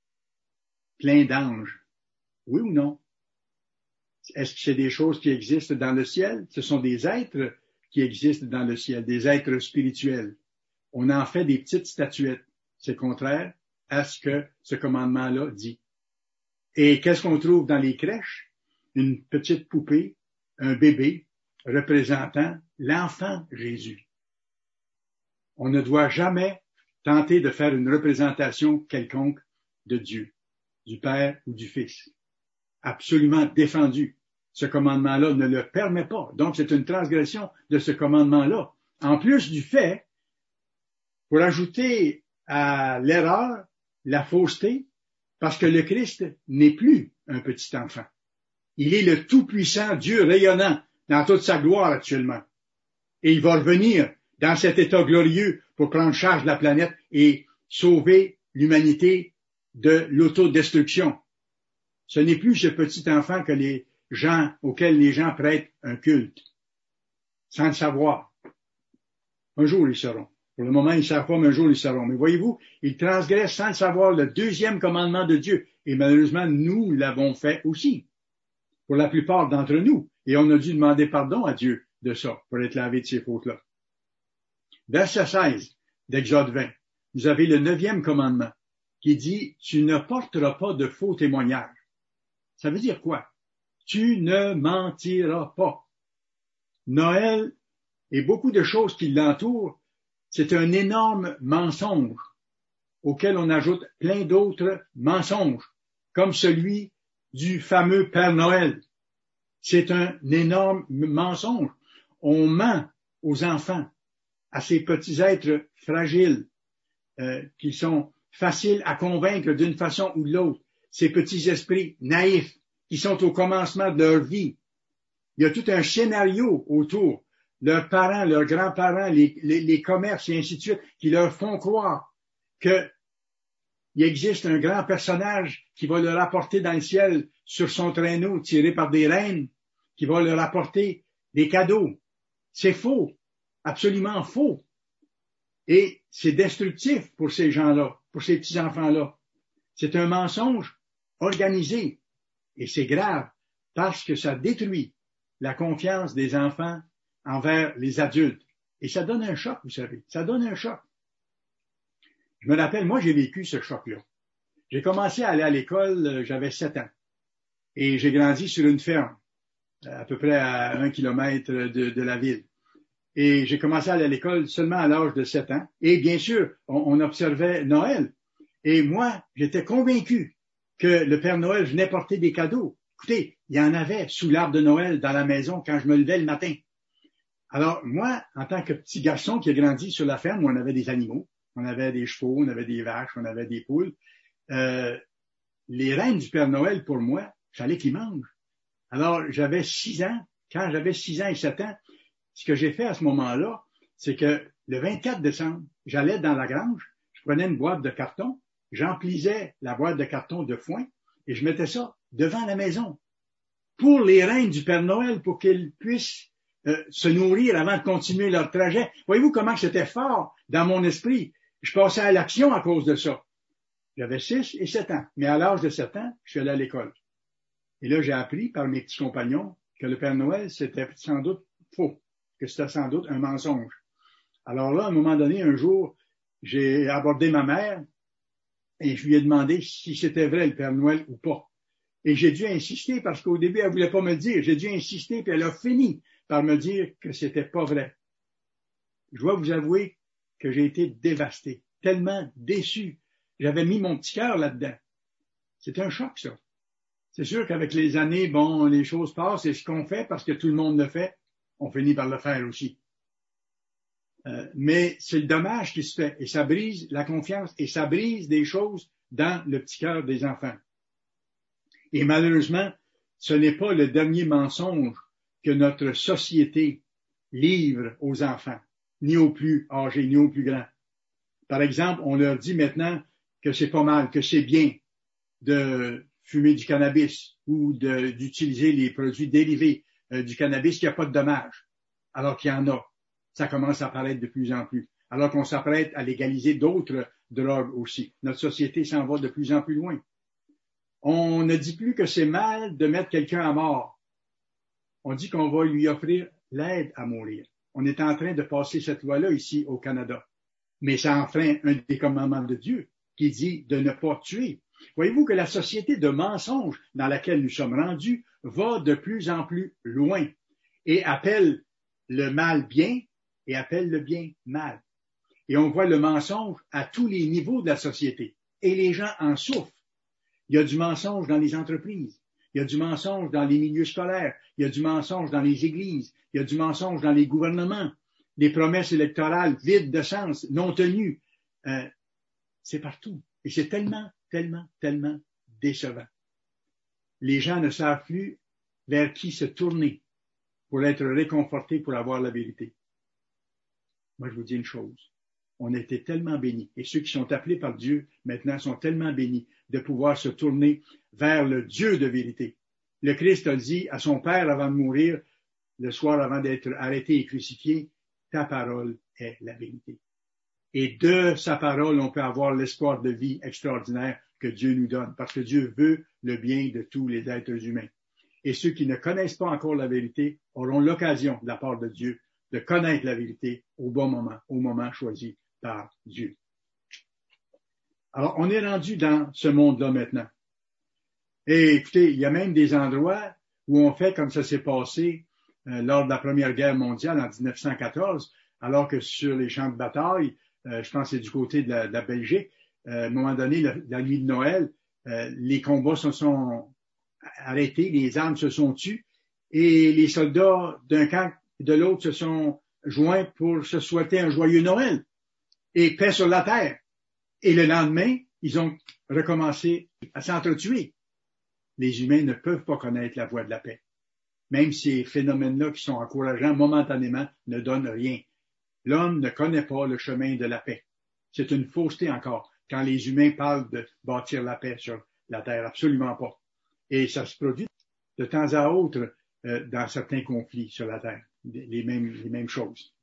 Plein d'anges. Oui ou non? Est-ce que c'est des choses qui existent dans le ciel? Ce sont des êtres qui existent dans le ciel, des êtres spirituels. On en fait des petites statuettes. C'est contraire à ce que ce commandement-là dit. Et qu'est-ce qu'on trouve dans les crèches? Une petite poupée, un bébé représentant l'enfant Jésus. On ne doit jamais tenter de faire une représentation quelconque de Dieu, du Père ou du Fils. Absolument défendu. Ce commandement-là ne le permet pas. Donc, c'est une transgression de ce commandement-là. En plus du fait, pour ajouter à l'erreur, la fausseté, parce que le Christ n'est plus un petit enfant. Il est le tout-puissant Dieu rayonnant dans toute sa gloire actuellement. Et il va revenir dans cet état glorieux pour prendre charge de la planète et sauver l'humanité de l'autodestruction. Ce n'est plus ce petit enfant auquel les gens prêtent un culte, sans le savoir. Un jour, ils sauront. Pour le moment, ils ne savent pas, mais un jour, ils sauront. Mais voyez-vous, ils transgressent sans le savoir le deuxième commandement de Dieu. Et malheureusement, nous l'avons fait aussi, pour la plupart d'entre nous. Et on a dû demander pardon à Dieu de ça, pour être lavé de ces fautes-là. Verset 16 d'Exode 20. Vous avez le 9e commandement qui dit, tu ne porteras pas de faux témoignages. Ça veut dire quoi? Tu ne mentiras pas. Noël et beaucoup de choses qui l'entourent, c'est un énorme mensonge auquel on ajoute plein d'autres mensonges, comme celui du fameux Père Noël. C'est un énorme mensonge. On ment aux enfants, à ces petits êtres fragiles, qui sont faciles à convaincre d'une façon ou de l'autre. Ces petits esprits naïfs qui sont au commencement de leur vie. Il y a tout un scénario autour. Leurs parents, leurs grands-parents, les commerces et ainsi de suite, qui leur font croire qu'il existe un grand personnage qui va leur apporter dans le ciel sur son traîneau tiré par des reines, qui va leur apporter des cadeaux. C'est faux, absolument faux. Et c'est destructif pour ces gens-là, pour ces petits-enfants-là. C'est un mensonge organisé. Et c'est grave parce que ça détruit la confiance des enfants envers les adultes. Et ça donne un choc, vous savez. Ça donne un choc. Je me rappelle, moi, j'ai vécu ce choc-là. J'ai commencé à aller à l'école, j'avais 7 ans. Et j'ai grandi sur une ferme, à peu près à 1 kilomètre de la ville. Et j'ai commencé à aller à l'école seulement à l'âge de 7 ans. Et bien sûr, on observait Noël. Et moi, j'étais convaincu que le Père Noël venait porter des cadeaux. Écoutez, il y en avait sous l'arbre de Noël dans la maison quand je me levais le matin. Alors, moi, en tant que petit garçon qui a grandi sur la ferme où on avait des animaux, on avait des chevaux, on avait des vaches, on avait des poules, les reines du Père Noël, pour moi, il fallait qu'ils mangent. Alors, j'avais 6 ans. Quand j'avais 6 ans et 7 ans, ce que j'ai fait à ce moment-là, c'est que le 24 décembre, j'allais dans la grange, je prenais une boîte de carton, j'emplissais la boîte de carton de foin et je mettais ça devant la maison pour les reines du Père Noël, pour qu'elles puissent se nourrir avant de continuer leur trajet. Voyez-vous comment c'était fort dans mon esprit? Je passais à l'action à cause de ça. J'avais 6 et 7 ans, mais à l'âge de 7 ans, je suis allé à l'école. Et là, j'ai appris par mes petits compagnons que le Père Noël, c'était sans doute faux, que c'était sans doute un mensonge. Alors là, à un moment donné, un jour, j'ai abordé ma mère et je lui ai demandé si c'était vrai le Père Noël ou pas. Et j'ai dû insister parce qu'au début, elle voulait pas me le dire. J'ai dû insister, puis elle a fini par me dire que c'était pas vrai. Je dois vous avouer que j'ai été dévasté, tellement déçu. J'avais mis mon petit cœur là-dedans. C'est un choc, ça. C'est sûr qu'avec les années, bon, les choses passent et ce qu'on fait, parce que tout le monde le fait, on finit par le faire aussi. Mais c'est le dommage qui se fait et ça brise la confiance et ça brise des choses dans le petit cœur des enfants. Et malheureusement, ce n'est pas le dernier mensonge que notre société livre aux enfants, ni aux plus âgés, ni aux plus grands. Par exemple, on leur dit maintenant que c'est pas mal, que c'est bien de fumer du cannabis ou d'utiliser les produits dérivés du cannabis, qu'il n'y a pas de dommages, alors qu'il y en a. Ça commence à apparaître de plus en plus, alors qu'on s'apprête à légaliser d'autres drogues aussi. Notre société s'en va de plus en plus loin. On ne dit plus que c'est mal de mettre quelqu'un à mort. On dit qu'on va lui offrir l'aide à mourir. On est en train de passer cette loi-là ici au Canada. Mais ça enfreint un des commandements de Dieu qui dit de ne pas tuer. Voyez-vous que la société de mensonges dans laquelle nous sommes rendus va de plus en plus loin et appelle le mal bien et appelle le bien mal. Et on voit le mensonge à tous les niveaux de la société. Et les gens en souffrent. Il y a du mensonge dans les entreprises. Il y a du mensonge dans les milieux scolaires. Il y a du mensonge dans les églises. Il y a du mensonge dans les gouvernements. Les promesses électorales vides de sens, non tenues. C'est partout. Et c'est tellement, tellement, tellement décevant. Les gens ne savent plus vers qui se tourner pour être réconfortés, pour avoir la vérité. Moi, je vous dis une chose. On a été tellement bénis. Et ceux qui sont appelés par Dieu, maintenant, sont tellement bénis de pouvoir se tourner vers le Dieu de vérité. Le Christ a dit à son Père avant de mourir, le soir avant d'être arrêté et crucifié, ta parole est la vérité. Et de sa parole, on peut avoir l'espoir de vie extraordinaire que Dieu nous donne, parce que Dieu veut le bien de tous les êtres humains. Et ceux qui ne connaissent pas encore la vérité auront l'occasion, de la part de Dieu, de connaître la vérité au bon moment, au moment choisi par Dieu. Alors, on est rendu dans ce monde-là maintenant. Et écoutez, il y a même des endroits où on fait comme ça s'est passé lors de la Première Guerre mondiale en 1914, alors que sur les champs de bataille, je pense que c'est du côté de la Belgique, à un moment donné, la nuit de Noël, les combats se sont arrêtés, les armes se sont tues, et les soldats d'un camp et de l'autre se sont joints pour se souhaiter un joyeux Noël et paix sur la terre. Et le lendemain, ils ont recommencé à s'entretuer. Les humains ne peuvent pas connaître la voie de la paix. Même ces phénomènes-là qui sont encourageants momentanément ne donnent rien. L'homme ne connaît pas le chemin de la paix. C'est une fausseté encore quand les humains parlent de bâtir la paix sur la terre. Absolument pas. Et ça se produit de temps à autre dans certains conflits sur la terre. Les mêmes choses.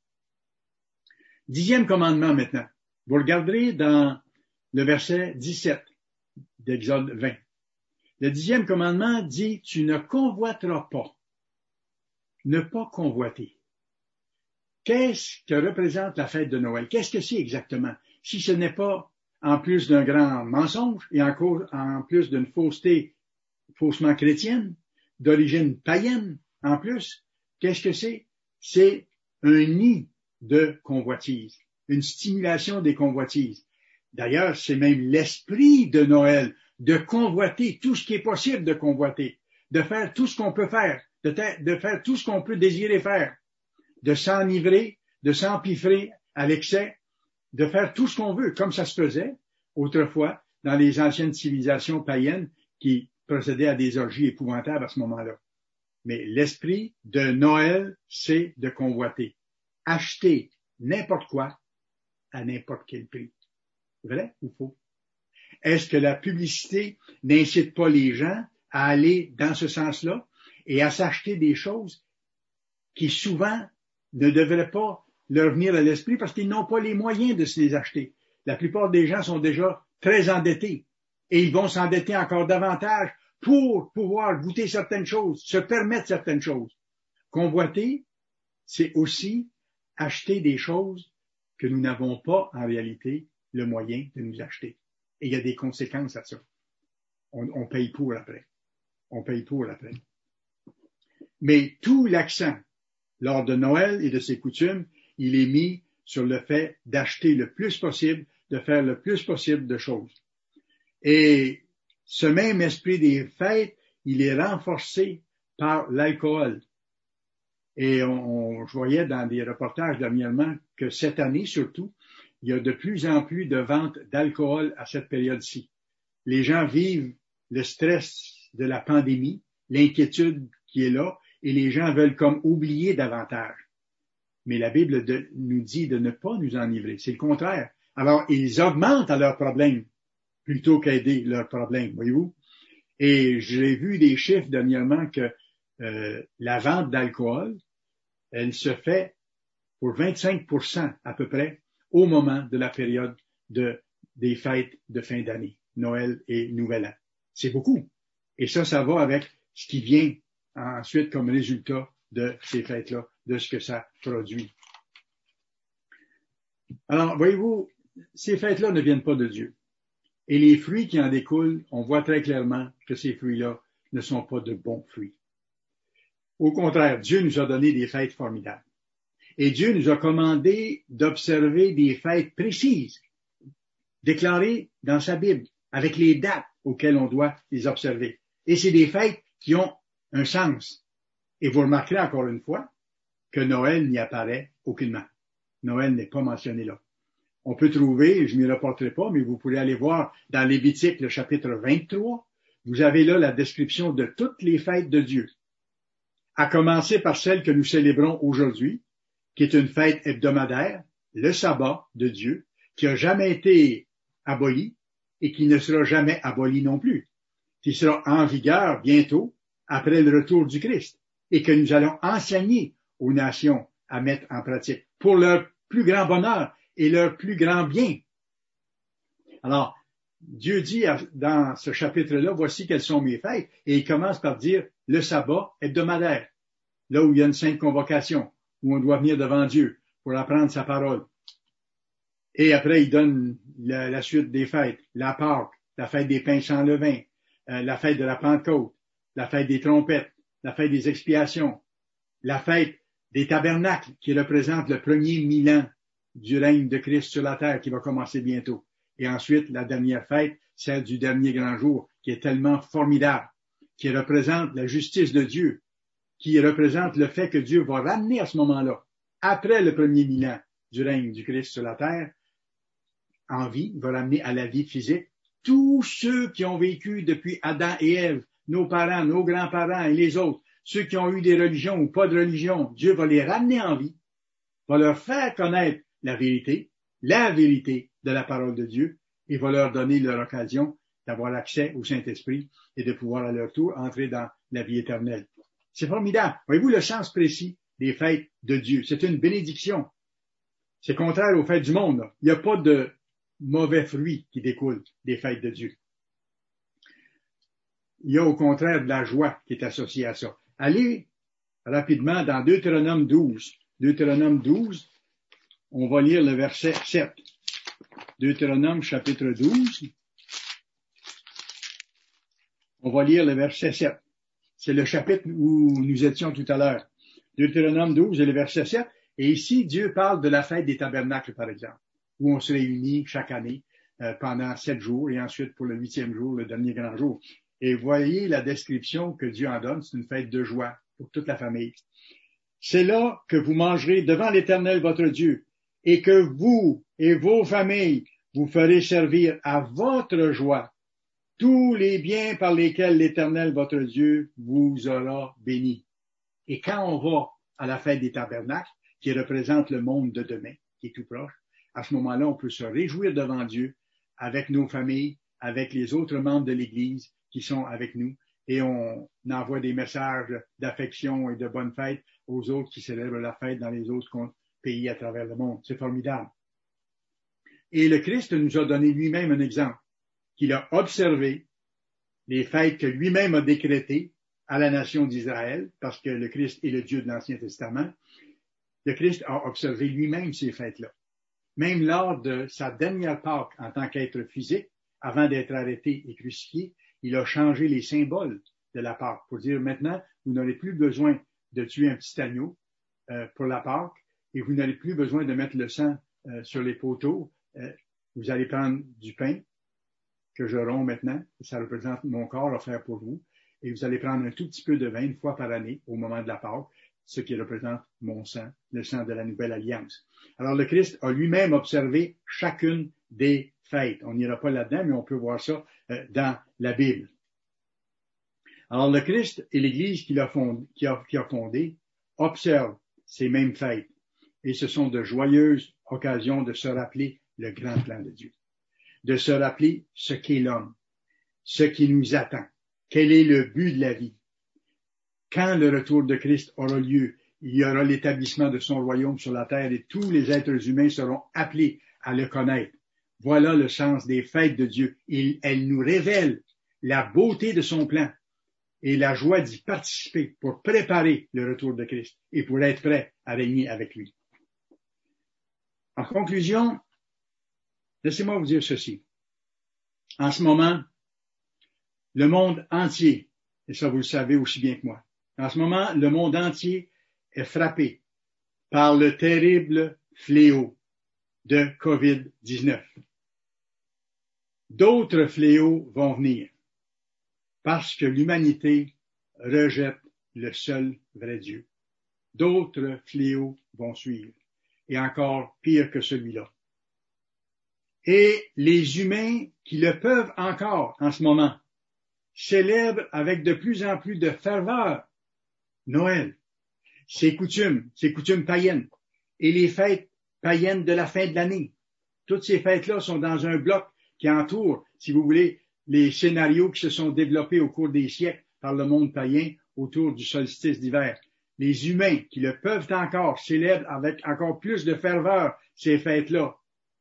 10e commandement maintenant. Vous regarderez dans le verset 17 d'Exode 20. Le 10e commandement dit, tu ne convoiteras pas. Ne pas convoiter. Qu'est-ce que représente la fête de Noël? Qu'est-ce que c'est exactement? Si ce n'est pas, en plus d'un grand mensonge et en plus d'une fausseté faussement chrétienne, d'origine païenne, en plus, qu'est-ce que c'est? C'est un nid de convoitise, une stimulation des convoitises. D'ailleurs, c'est même l'esprit de Noël, de convoiter tout ce qui est possible de convoiter, de faire tout ce qu'on peut faire, de faire tout ce qu'on peut désirer faire. de s'enivrer, de s'empiffrer à l'excès, de faire tout ce qu'on veut, comme ça se faisait autrefois dans les anciennes civilisations païennes qui procédaient à des orgies épouvantables à ce moment-là. Mais l'esprit de Noël, c'est de convoiter. Acheter n'importe quoi à n'importe quel prix. Vrai ou faux? Est-ce que la publicité n'incite pas les gens à aller dans ce sens-là et à s'acheter des choses qui souvent ne devraient pas leur venir à l'esprit parce qu'ils n'ont pas les moyens de se les acheter? La plupart des gens sont déjà très endettés et ils vont s'endetter encore davantage pour pouvoir goûter certaines choses, se permettre certaines choses. Convoiter, c'est aussi acheter des choses que nous n'avons pas en réalité le moyen de nous acheter. Et il y a des conséquences à ça. On paye pour après. On paye pour après. Mais tout l'accent lors de Noël et de ses coutumes, il est mis sur le fait d'acheter le plus possible, de faire le plus possible de choses. Et ce même esprit des fêtes, il est renforcé par l'alcool. Et je voyais dans des reportages dernièrement que cette année surtout, il y a de plus en plus de ventes d'alcool à cette période-ci. Les gens vivent le stress de la pandémie, l'inquiétude qui est là, et les gens veulent comme oublier davantage. Mais la Bible nous dit de ne pas nous enivrer. C'est le contraire. Alors, ils augmentent à leurs problèmes plutôt qu'aider leurs problèmes, voyez-vous. Et j'ai vu des chiffres dernièrement que la vente d'alcool, elle se fait pour 25% à peu près au moment de la période des fêtes de fin d'année, Noël et Nouvel An. C'est beaucoup. Et ça va avec ce qui vient ensuite comme résultat de ces fêtes-là, de ce que ça produit. Alors, voyez-vous, ces fêtes-là ne viennent pas de Dieu. Et les fruits qui en découlent, on voit très clairement que ces fruits-là ne sont pas de bons fruits. Au contraire, Dieu nous a donné des fêtes formidables. Et Dieu nous a commandé d'observer des fêtes précises, déclarées dans sa Bible, avec les dates auxquelles on doit les observer. Et c'est des fêtes qui ont un sens. Et vous remarquerez encore une fois que Noël n'y apparaît aucunement. Noël n'est pas mentionné là. On peut trouver, je ne m'y reporterai pas, mais vous pourrez aller voir dans Lévitique, le chapitre 23, vous avez là la description de toutes les fêtes de Dieu, à commencer par celle que nous célébrons aujourd'hui, qui est une fête hebdomadaire, le sabbat de Dieu, qui n'a jamais été aboli et qui ne sera jamais aboli non plus, qui sera en vigueur bientôt après le retour du Christ et que nous allons enseigner aux nations à mettre en pratique pour leur plus grand bonheur et leur plus grand bien. Alors, Dieu dit dans ce chapitre-là, voici quelles sont mes fêtes, et il commence par dire le sabbat hebdomadaire, là où il y a une sainte convocation, où on doit venir devant Dieu pour apprendre sa parole. Et après, il donne la suite des fêtes, la Pâque, la fête des pains sans levain, la fête de la Pentecôte, la fête des trompettes, la fête des expiations, la fête des tabernacles qui représente le premier 1000 ans du règne de Christ sur la terre qui va commencer bientôt. Et ensuite, la dernière fête, celle du dernier grand jour, qui est tellement formidable, qui représente la justice de Dieu, qui représente le fait que Dieu va ramener à ce moment-là, après le premier 1000 ans du règne du Christ sur la terre, en vie, il va ramener à la vie physique tous ceux qui ont vécu depuis Adam et Ève, nos parents, nos grands-parents et les autres, ceux qui ont eu des religions ou pas de religion, Dieu va les ramener en vie, va leur faire connaître la vérité de la parole de Dieu, et va leur donner leur occasion d'avoir accès au Saint-Esprit et de pouvoir à leur tour entrer dans la vie éternelle. C'est formidable. Voyez-vous le sens précis des fêtes de Dieu? C'est une bénédiction. C'est contraire aux fêtes du monde, là. Il n'y a pas de mauvais fruits qui découlent des fêtes de Dieu. Il y a au contraire de la joie qui est associée à ça. Allez rapidement dans Deutéronome 12. Deutéronome 12, on va lire le verset 7. Deutéronome chapitre 12. On va lire le verset 7. C'est le chapitre où nous étions tout à l'heure. Deutéronome 12 et le verset 7. Et ici, Dieu parle de la fête des tabernacles, par exemple, où on se réunit chaque année pendant 7 jours et ensuite pour le 8e jour, le dernier grand jour. Et voyez la description que Dieu en donne, c'est une fête de joie pour toute la famille. c'est là que vous mangerez devant l'Éternel votre Dieu, et que vous et vos familles vous ferez servir à votre joie tous les biens par lesquels l'Éternel votre Dieu vous aura béni. Et quand on va à la fête des tabernacles, qui représente le monde de demain, qui est tout proche, à ce moment-là, on peut se réjouir devant Dieu avec nos familles, avec les autres membres de l'Église qui sont avec nous, et on envoie des messages d'affection et de bonne fête aux autres qui célèbrent la fête dans les autres pays à travers le monde. C'est formidable. Et le Christ nous a donné lui-même un exemple, qu'il a observé les fêtes que lui-même a décrétées à la nation d'Israël, parce que le Christ est le Dieu de l'Ancien Testament. Le Christ a observé lui-même ces fêtes-là. Même lors de sa dernière Pâque en tant qu'être physique, avant d'être arrêté et crucifié, il a changé les symboles de la Pâque pour dire maintenant, vous n'aurez plus besoin de tuer un petit agneau pour la Pâque et vous n'aurez plus besoin de mettre le sang sur les poteaux. Vous allez prendre du pain que je romps maintenant, ça représente mon corps offert pour vous, et vous allez prendre un tout petit peu de vin une fois par année au moment de la Pâque, ce qui représente mon sang, le sang de la nouvelle alliance. Alors le Christ a lui-même observé chacune des fêtes. On n'ira pas là-dedans, mais on peut voir ça dans la Bible. Alors le Christ et l'Église qu'il a fondée observent ces mêmes fêtes, et ce sont de joyeuses occasions de se rappeler le grand plan de Dieu, de se rappeler ce qu'est l'homme, ce qui nous attend, quel est le but de la vie. Quand le retour de Christ aura lieu, il y aura l'établissement de son royaume sur la terre et tous les êtres humains seront appelés à le connaître. Voilà le sens des fêtes de Dieu. Elles nous révèlent la beauté de son plan et la joie d'y participer pour préparer le retour de Christ et pour être prêt à régner avec lui. En conclusion, laissez-moi vous dire ceci. En ce moment, le monde entier, et ça vous le savez aussi bien que moi, en ce moment, le monde entier est frappé par le terrible fléau de COVID-19. D'autres fléaux vont venir parce que l'humanité rejette le seul vrai Dieu. D'autres fléaux vont suivre, et encore pire que celui-là. Et les humains qui le peuvent encore en ce moment célèbrent avec de plus en plus de ferveur Noël, ses coutumes païennes et les fêtes païennes de la fin de l'année. Toutes ces fêtes-là sont dans un bloc qui entoure, si vous voulez, les scénarios qui se sont développés au cours des siècles par le monde païen autour du solstice d'hiver. Les humains qui le peuvent encore célèbrent avec encore plus de ferveur ces fêtes-là.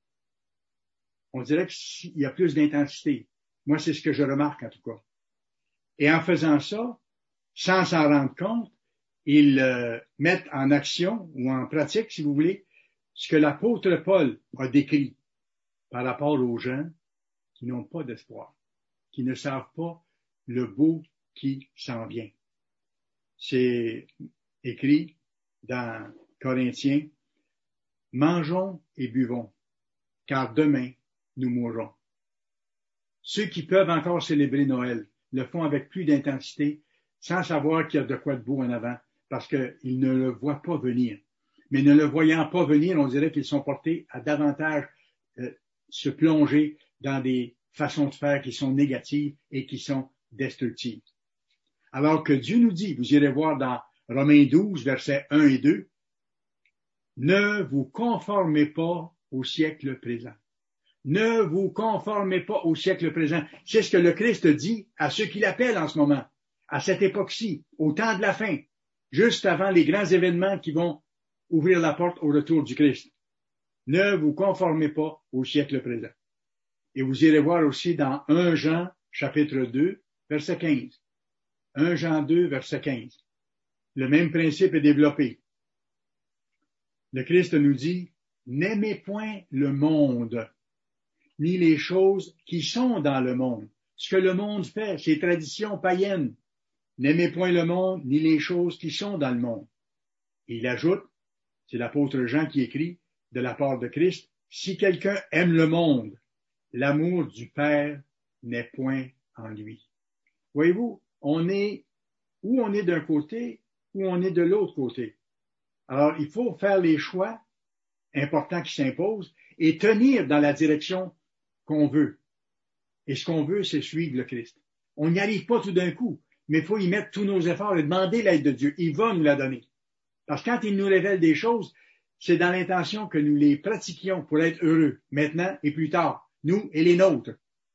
On dirait qu'il y a plus d'intensité. Moi, c'est ce que je remarque en tout cas. Et en faisant ça, sans s'en rendre compte, ils mettent en action ou en pratique, si vous voulez, ce que l'apôtre Paul a décrit par rapport aux gens qui n'ont pas d'espoir, qui ne savent pas le beau qui s'en vient. C'est écrit dans Corinthiens, « Mangeons et buvons, car demain nous mourrons. » Ceux qui peuvent encore célébrer Noël le font avec plus d'intensité, sans savoir qu'il y a de quoi de beau en avant, parce qu'ils ne le voient pas venir. Mais ne le voyant pas venir, on dirait qu'ils sont portés à davantage se plonger dans des façons de faire qui sont négatives et qui sont destructives. Alors que Dieu nous dit, vous irez voir dans Romains 12, versets 1 et 2, « Ne vous conformez pas au siècle présent. » Ne vous conformez pas au siècle présent. C'est ce que le Christ dit à ceux qui l'appellent en ce moment, à cette époque-ci, au temps de la fin, juste avant les grands événements qui vont ouvrir la porte au retour du Christ. Ne vous conformez pas au siècle présent. Et vous irez voir aussi dans 1 Jean, chapitre 2, verset 15. 1 Jean 2, verset 15. Le même principe est développé. Le Christ nous dit, « N'aimez point le monde, ni les choses qui sont dans le monde. » Ce que le monde fait, ses traditions païennes. N'aimez point le monde, ni les choses qui sont dans le monde. Et il ajoute, c'est l'apôtre Jean qui écrit, de la part de Christ, « Si quelqu'un aime le monde, l'amour du Père n'est point en lui. » Voyez-vous, on est d'un côté ou on est de l'autre côté. Alors, il faut faire les choix importants qui s'imposent et tenir dans la direction qu'on veut. Et ce qu'on veut, c'est suivre le Christ. On n'y arrive pas tout d'un coup, mais il faut y mettre tous nos efforts et demander l'aide de Dieu. Il va nous la donner. Parce que quand il nous révèle des choses, c'est dans l'intention que nous les pratiquions pour être heureux, maintenant et plus tard, nous et les nôtres.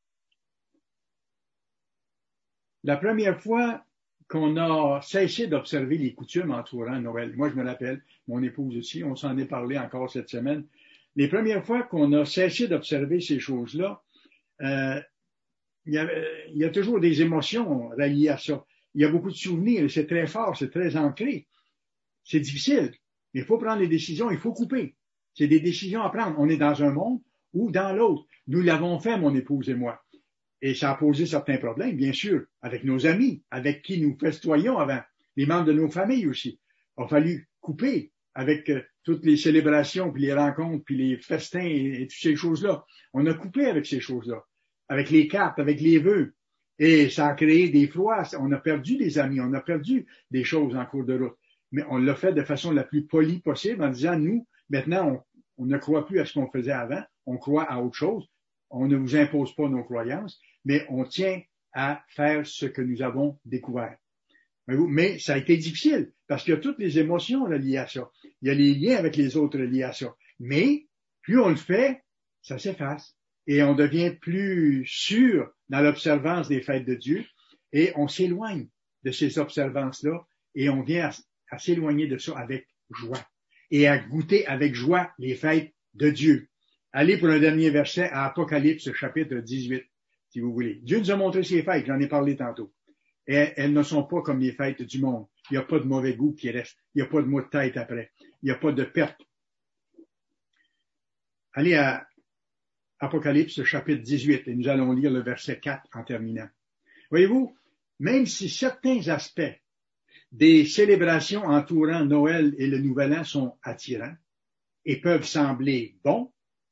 La première fois qu'on a cessé d'observer les coutumes entourant Noël, moi je me rappelle, mon épouse aussi, on s'en est parlé encore cette semaine, les premières fois qu'on a cessé d'observer ces choses-là, il y a toujours des émotions reliées à ça. Il y a beaucoup de souvenirs, c'est très fort, c'est très ancré. C'est difficile, mais il faut prendre les décisions, il faut couper. C'est des décisions à prendre. On est dans un monde ou dans l'autre. Nous l'avons fait, mon épouse et moi. Et ça a posé certains problèmes, bien sûr, avec nos amis, avec qui nous festoyons avant, les membres de nos familles aussi. Il a fallu couper avec toutes les célébrations, puis les rencontres, puis les festins et toutes ces choses-là. On a coupé avec ces choses-là, avec les cartes, avec les vœux. Et ça a créé des froids. On a perdu des amis, on a perdu des choses en cours de route. Mais on l'a fait de façon la plus polie possible en disant, nous, maintenant, on ne croit plus à ce qu'on faisait avant, on croit à autre chose. On ne vous impose pas nos croyances, mais on tient à faire ce que nous avons découvert. Mais ça a été difficile, parce qu'il y a toutes les émotions liées à ça. Il y a les liens avec les autres liés à ça. Mais, plus on le fait, ça s'efface. Et on devient plus sûr dans l'observance des fêtes de Dieu, et on s'éloigne de ces observances-là, et on vient à s'éloigner de ça avec joie, et à goûter avec joie les fêtes de Dieu. Allez pour un dernier verset à Apocalypse, chapitre 18, si vous voulez. Dieu nous a montré ses fêtes, j'en ai parlé tantôt. Et elles ne sont pas comme les fêtes du monde. Il n'y a pas de mauvais goût qui reste. Il n'y a pas de maux de tête après. Il n'y a pas de perte. Allez à Apocalypse, chapitre 18, et nous allons lire le verset 4 en terminant. Voyez-vous, même si certains aspects des célébrations entourant Noël et le Nouvel An sont attirants et peuvent sembler bons,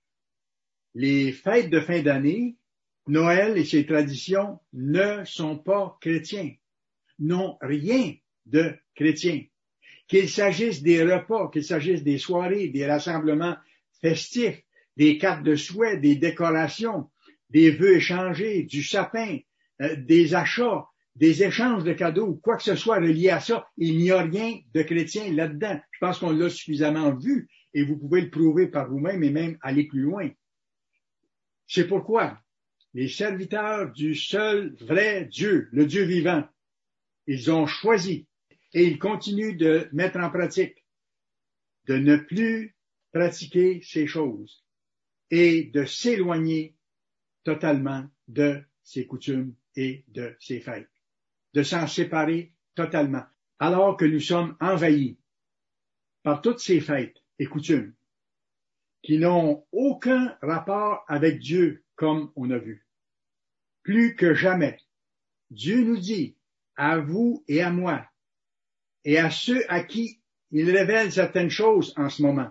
les fêtes de fin d'année, Noël et ses traditions ne sont pas chrétiens, n'ont rien de chrétien. Qu'il s'agisse des repas, qu'il s'agisse des soirées, des rassemblements festifs, des cartes de souhait, des décorations, des vœux échangés, du sapin, des achats, des échanges de cadeaux, quoi que ce soit relié à ça, il n'y a rien de chrétien là-dedans. Je pense qu'on l'a suffisamment vu et vous pouvez le prouver par vous-même et même aller plus loin. C'est pourquoi les serviteurs du seul vrai Dieu, le Dieu vivant, ils ont choisi et ils continuent de mettre en pratique de ne plus pratiquer ces choses et de s'éloigner totalement de ces coutumes et de ces fêtes, de s'en séparer totalement, alors que nous sommes envahis par toutes ces fêtes et coutumes qui n'ont aucun rapport avec Dieu, comme on a vu. Plus que jamais, Dieu nous dit, à vous et à moi, et à ceux à qui il révèle certaines choses en ce moment,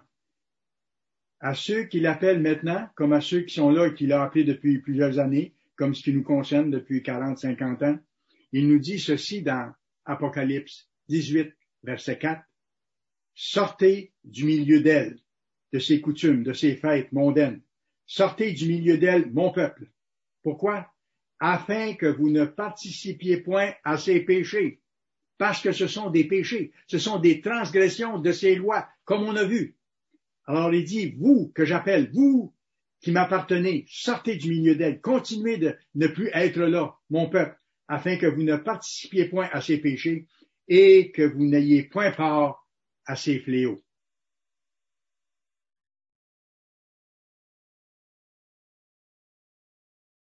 à ceux qu'il appelle maintenant, comme à ceux qui sont là et qu'il a appelés depuis plusieurs années, comme ce qui nous concerne depuis 40, 50 ans, il nous dit ceci dans Apocalypse 18, verset 4, « Sortez du milieu d'elle, de ses coutumes, de ses fêtes mondaines. Sortez du milieu d'elle, mon peuple. » Pourquoi? Afin que vous ne participiez point à ses péchés. Parce que ce sont des péchés, ce sont des transgressions de ses lois, comme on a vu. Alors il dit, vous que j'appelle, vous qui m'appartenez, sortez du milieu d'elle, continuez de ne plus être là, mon peuple, afin que vous ne participiez point à ses péchés et que vous n'ayez point part à ses fléaux.